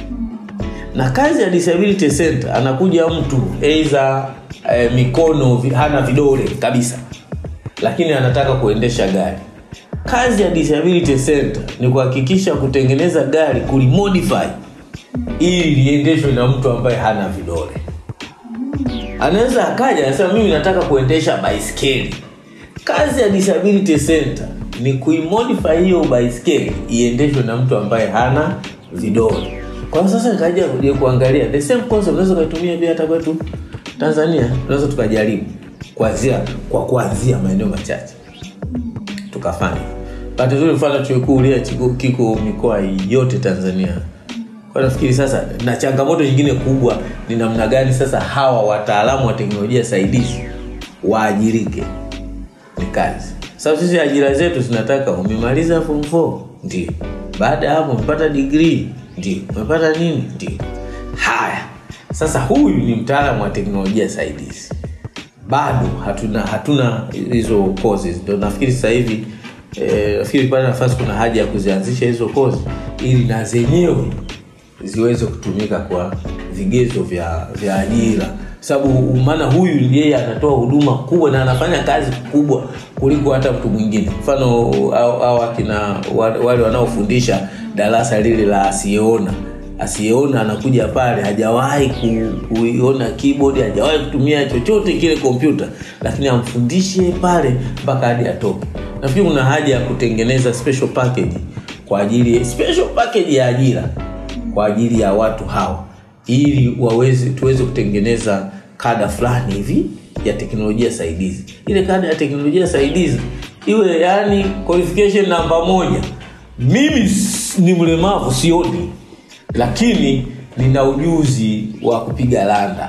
S5: Na kazi ya disability center anakuja mtu aidha e, mikono hana vidole kabisa, lakini anataka kuendesha gari. Kazi ya disability center ni kuhakikisha kutengeneza gari, kulimodify ili liendeshwe na mtu ambaye hana vidole. Anaweza akaja anasema mimi nataka kuendesha baiskeli. Kazi ya disability center ni kuimodify hiyo baiskeli iendeshwe na mtu ambaye hana vidole. Kwa sasa nikaja kuja kuangalia the same concept unaweza kutumia pia hata kwetu Tanzania. Tunaweza tukajaribu kuanzia kwa kuanzia maeneo machache tukafanya. Pata zuri mfano chuo kikuu ile kiko mikoa yote Tanzania. Kwa nafikiri sasa na changamoto nyingine kubwa ni namna gani sasa hawa wataalamu wa teknolojia saidizi waajirike. Ni kazi. Sasa sisi ajira zetu tunataka umemaliza form four, ndio. Baada hapo umepata degree, ndio. Umepata nini? Ndio. Haya. Sasa huyu ni mtaalamu wa teknolojia saidizi. Bado hatuna hatuna hizo courses. Ndio nafikiri sasa hivi eh nafikiri pale nafasi kuna haja ya kuzianzisha hizo courses ili na zenyewe ziweze kutumika kwa vigezo vya vya ajira. Sababu maana huyu yeye anatoa huduma kubwa na anafanya kazi kubwa kuliko hata mtu mwingine. Mfano au, au akina wale wanaofundisha darasa lile la asiyeona. Asiyeona anakuja pale hajawahi kuiona keyboard, hajawahi kutumia chochote kile kompyuta, lakini amfundishe pale mpaka hadi atoke. Nafikiri kuna haja ya kutengeneza special package kwa ajili special package ya ajira kwa ajili ya watu hawa ili waweze tuweze kutengeneza kada fulani hivi ya teknolojia saidizi. Ile kada ya teknolojia saidizi iwe yani qualification namba moja. Mimi ni mlemavu sioni, lakini nina ujuzi wa kupiga landa.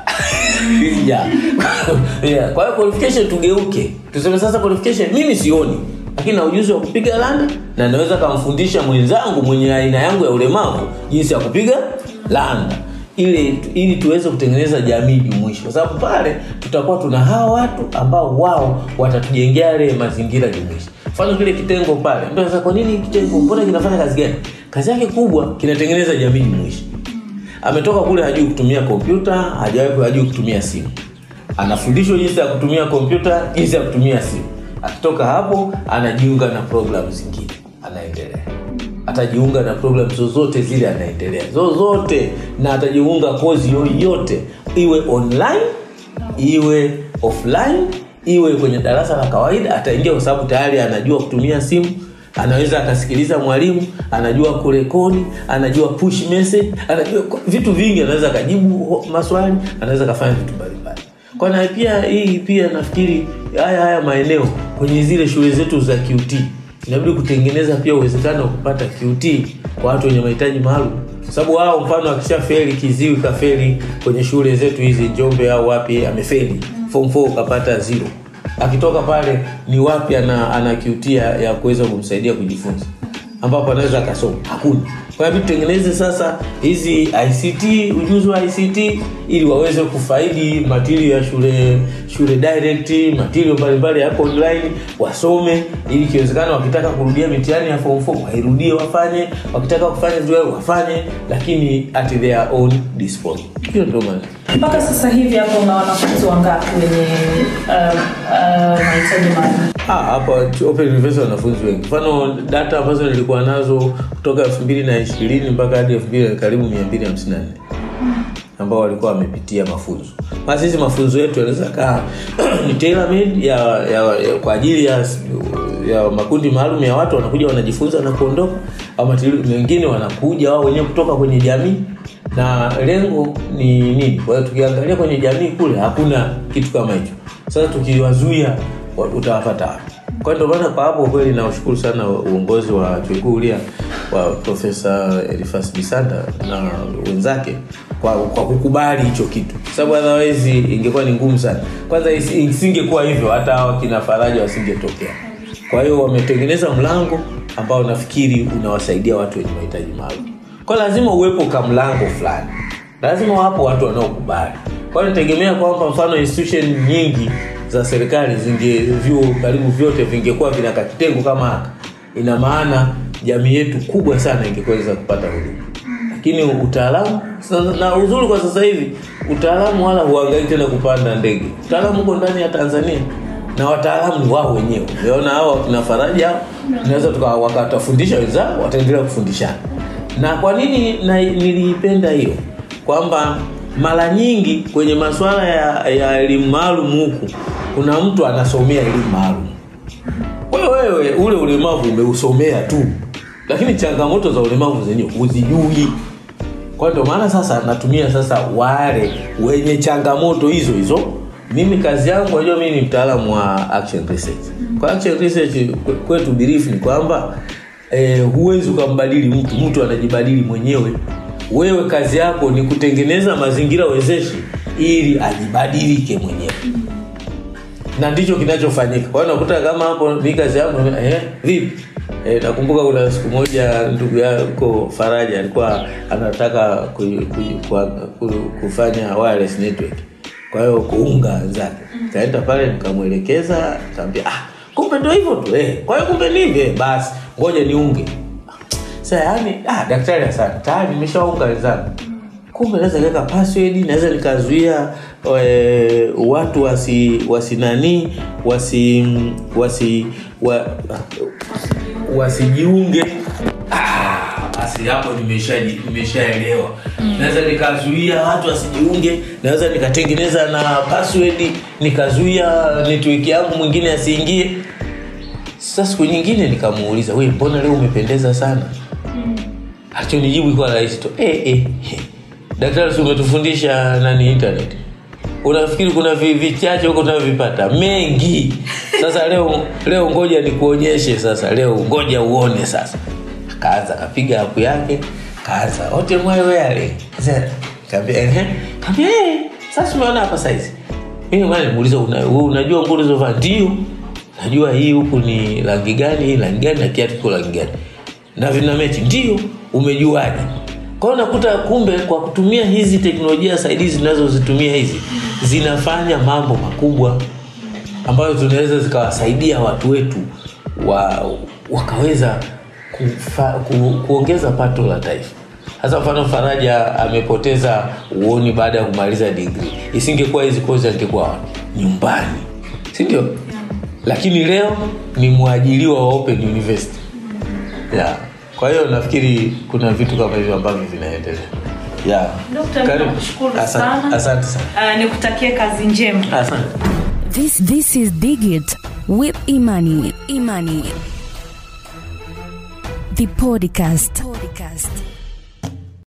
S5: Yeah. Yeah. Kwa hiyo qualification tugeuke. Tuseme sasa qualification mimi sioni, lakini na ujuzi wa kupiga landa na naweza kumfundisha mwenzangu mwenye aina yangu ya ulemavu jinsi ya kupiga landa. Ili ili tuweze kutengeneza jamii jumuishi. Kwa sababu pale tutakuwa tuna hawa watu ambao wao watatujengea ile mazingira jumuishi. Mfano kile kitengo pale. Ndio sasa kwa nini kitengo mbona kinafanya kazi gani? kazi yake kubwa kinatengeneza jamii jumuishi. Ametoka kule hajui kutumia kompyuta, hajawahi hajui kutumia simu. Anafundishwa jinsi ya kutumia kompyuta, jinsi ya kutumia simu. Akitoka hapo anajiunga na program zingine, anaendelea. Atajiunga na program zozote zile, anaendelea. Zozote, na atajiunga kozi yoyote, iwe online, iwe offline, iwe kwenye darasa la kawaida, ataingia kwa sababu tayari anajua kutumia simu. Anaweza akasikiliza mwalimu, anajua kurekodi, anajua push message, anajua vitu vingi, anaweza kajibu maswali, anaweza kafanya vitu mbalimbali. Kwa na pia hii pia nafikiri haya haya maeneo kwenye zile shule zetu za Q T inabidi kutengeneza pia uwezekano wa kupata Q T kwa watu wenye mahitaji maalum. Sababu wao mfano akishafeli kiziwi kafeli kwenye shule zetu hizi Njombe au wapi amefeli form four kapata zero. Akitoka pale ni wapi ana ana Q T ya, ya kuweza kumsaidia kujifunza ambapo anaweza akasoma? Hakuna. Kwa hiyo tutengeneze sasa hizi I C T, ujuzi wa I C T ili waweze kufaidi material ya shule shule direct, material mbalimbali hapo online wasome, ili kiwezekana wakitaka kurudia mitihani ya form four wairudie wafanye, wakitaka kufanya zile wafanye, lakini at their own disposal. Hiyo ndio maana.
S1: Mpaka sasa hivi hapo una wanafunzi wangapi wenye uh, uh, mahitaji maalum?
S5: Ah, hapa Open University wanafunzi wengi. Mfano data ambazo nilikuwa nazo kutoka elfu mbili na ishirini mpaka hadi elfu mbili karibu mia mbili hamsini na nne ambao walikuwa wamepitia mafunzo. Basi hizi mafunzo yetu yanaweza kaa ni tailor made ya, ya, ya kwa ajili ya ya makundi maalum ya watu wanakuja wanajifunza na kuondoka, au wengine wanakuja wao wenyewe kutoka kwenye jamii. Na lengo ni nini? Kwa hiyo tukiangalia kwenye jamii kule hakuna kitu kama hicho. Sasa tukiwazuia utawapata. Kwa ndio maana kwa hapo kweli naushukuru sana uongozi wa Chuo Kikuu Huria wa Profesa Elifas Bisanda na wenzake kwa kwa kukubali hicho kitu. Sababu otherwise ingekuwa ni ngumu sana. Kwanza isingekuwa hivyo hata hao kina Faraja wasingetokea. Kwa hiyo wametengeneza mlango ambao nafikiri unawasaidia watu wenye mahitaji maalum. Kwa lazima uwepo kama mlango fulani. Lazima wapo watu wanaokubali. Kwa hiyo nategemea kwamba mfano institution nyingi za serikali zinge vyuo karibu vyote vingekuwa vina kitengo kama haka, ina maana jamii yetu kubwa sana ingeweza kupata huduma. Lakini utaalamu na uzuri kwa sasa hivi utaalamu wala huangaiki tena kupanda ndege. Utaalamu uko ndani ya Tanzania na wataalamu ni wao wenyewe. Unaona hao kina Faraja tunaweza tukawakatafundisha wenzao, wataendelea kufundishana. Na kwa nini na, nilipenda hiyo? Kwamba mara nyingi kwenye masuala ya ya elimu maalum huku kuna mtu anasomea elimu maalum. Wewe wewe ule ulemavu umeusomea tu. Lakini changamoto za ulemavu zenyewe huzijui. Kwa ndio maana sasa natumia sasa wale wenye changamoto hizo hizo. Mimi kazi yangu unajua mimi ni mtaalamu wa action research. Kwa action research kwetu belief ni kwamba eh, huwezi kumbadili mtu, mtu anajibadili mwenyewe. Wewe kazi yako ni kutengeneza mazingira wezeshi ili ajibadilike mwenyewe. Na ndicho kinachofanyika. Kwa hiyo unakuta kama hapo ni kazi yangu eh vipi? Eh nakumbuka kuna siku moja ndugu yako Faraja alikuwa anataka ku, ku, ku, kufanya wireless network. Kwa hiyo kuunga zake. Kaenda pale nikamuelekeza, nikamwambia ah kumbe ndio hivyo tu eh. Kwa hiyo kumbe nive basi ngoja niunge. Sasa yani ah daktari asante tayari nimeshaunga wenzangu. Kumbe naweza kuweka password, naweza nikazuia e, watu wasi wasinani wasi wasi wa, wasijiunge. Ah basi hapo nimeshaji nimeshaelewa. Mm. Naweza nikazuia watu wasijiunge, naweza nikatengeneza na password, nikazuia network yangu mwingine asiingie. Sasa siku nyingine nikamuuliza, "Wewe mbona leo umependeza sana?" Mm. Alichonijibu kwa rahisi tu, "Eh eh, eh. Daktari si umetufundisha nani internet? Unafikiri kuna vichache huko tunavyopata? Mengi. Sasa leo leo ngoja nikuonyeshe sasa. Leo ngoja uone sasa." Kaanza kapiga hapo yake, kaanza wote moyo yale. Sasa kaambia eh kaambia eh sasa umeona hapa size. Mimi mwana muuliza una, unajua nguo ulizovaa? Ndio. Najua hii huku ni rangi gani, hii rangi gani na kiatu kwa rangi gani. Na vina mechi. Ndio, umejuaje? Kwa hiyo nakuta kumbe kwa kutumia hizi teknolojia saidizi zinazozitumia hizi zinafanya mambo makubwa ambayo tunaweza zikawasaidia watu wetu wa wakaweza kufa, ku, kuongeza pato la taifa. Hasa mfano Faraja amepoteza uoni baada ya kumaliza degree. Isingekuwa hizi kozi angekuwa nyumbani. Si ndio? Yeah. Lakini leo ni mwajiriwa wa Open University. Yeah. Kwa hiyo nafikiri kuna vitu kama hivyo ambavyo vinaendelea. Yeah.
S1: Daktari, nakushukuru sana.
S5: Asante sana.
S1: Uh, nikutakie kazi njema.
S5: Asante.
S4: This this is Digit with Imani. Imani. The podcast. podcast.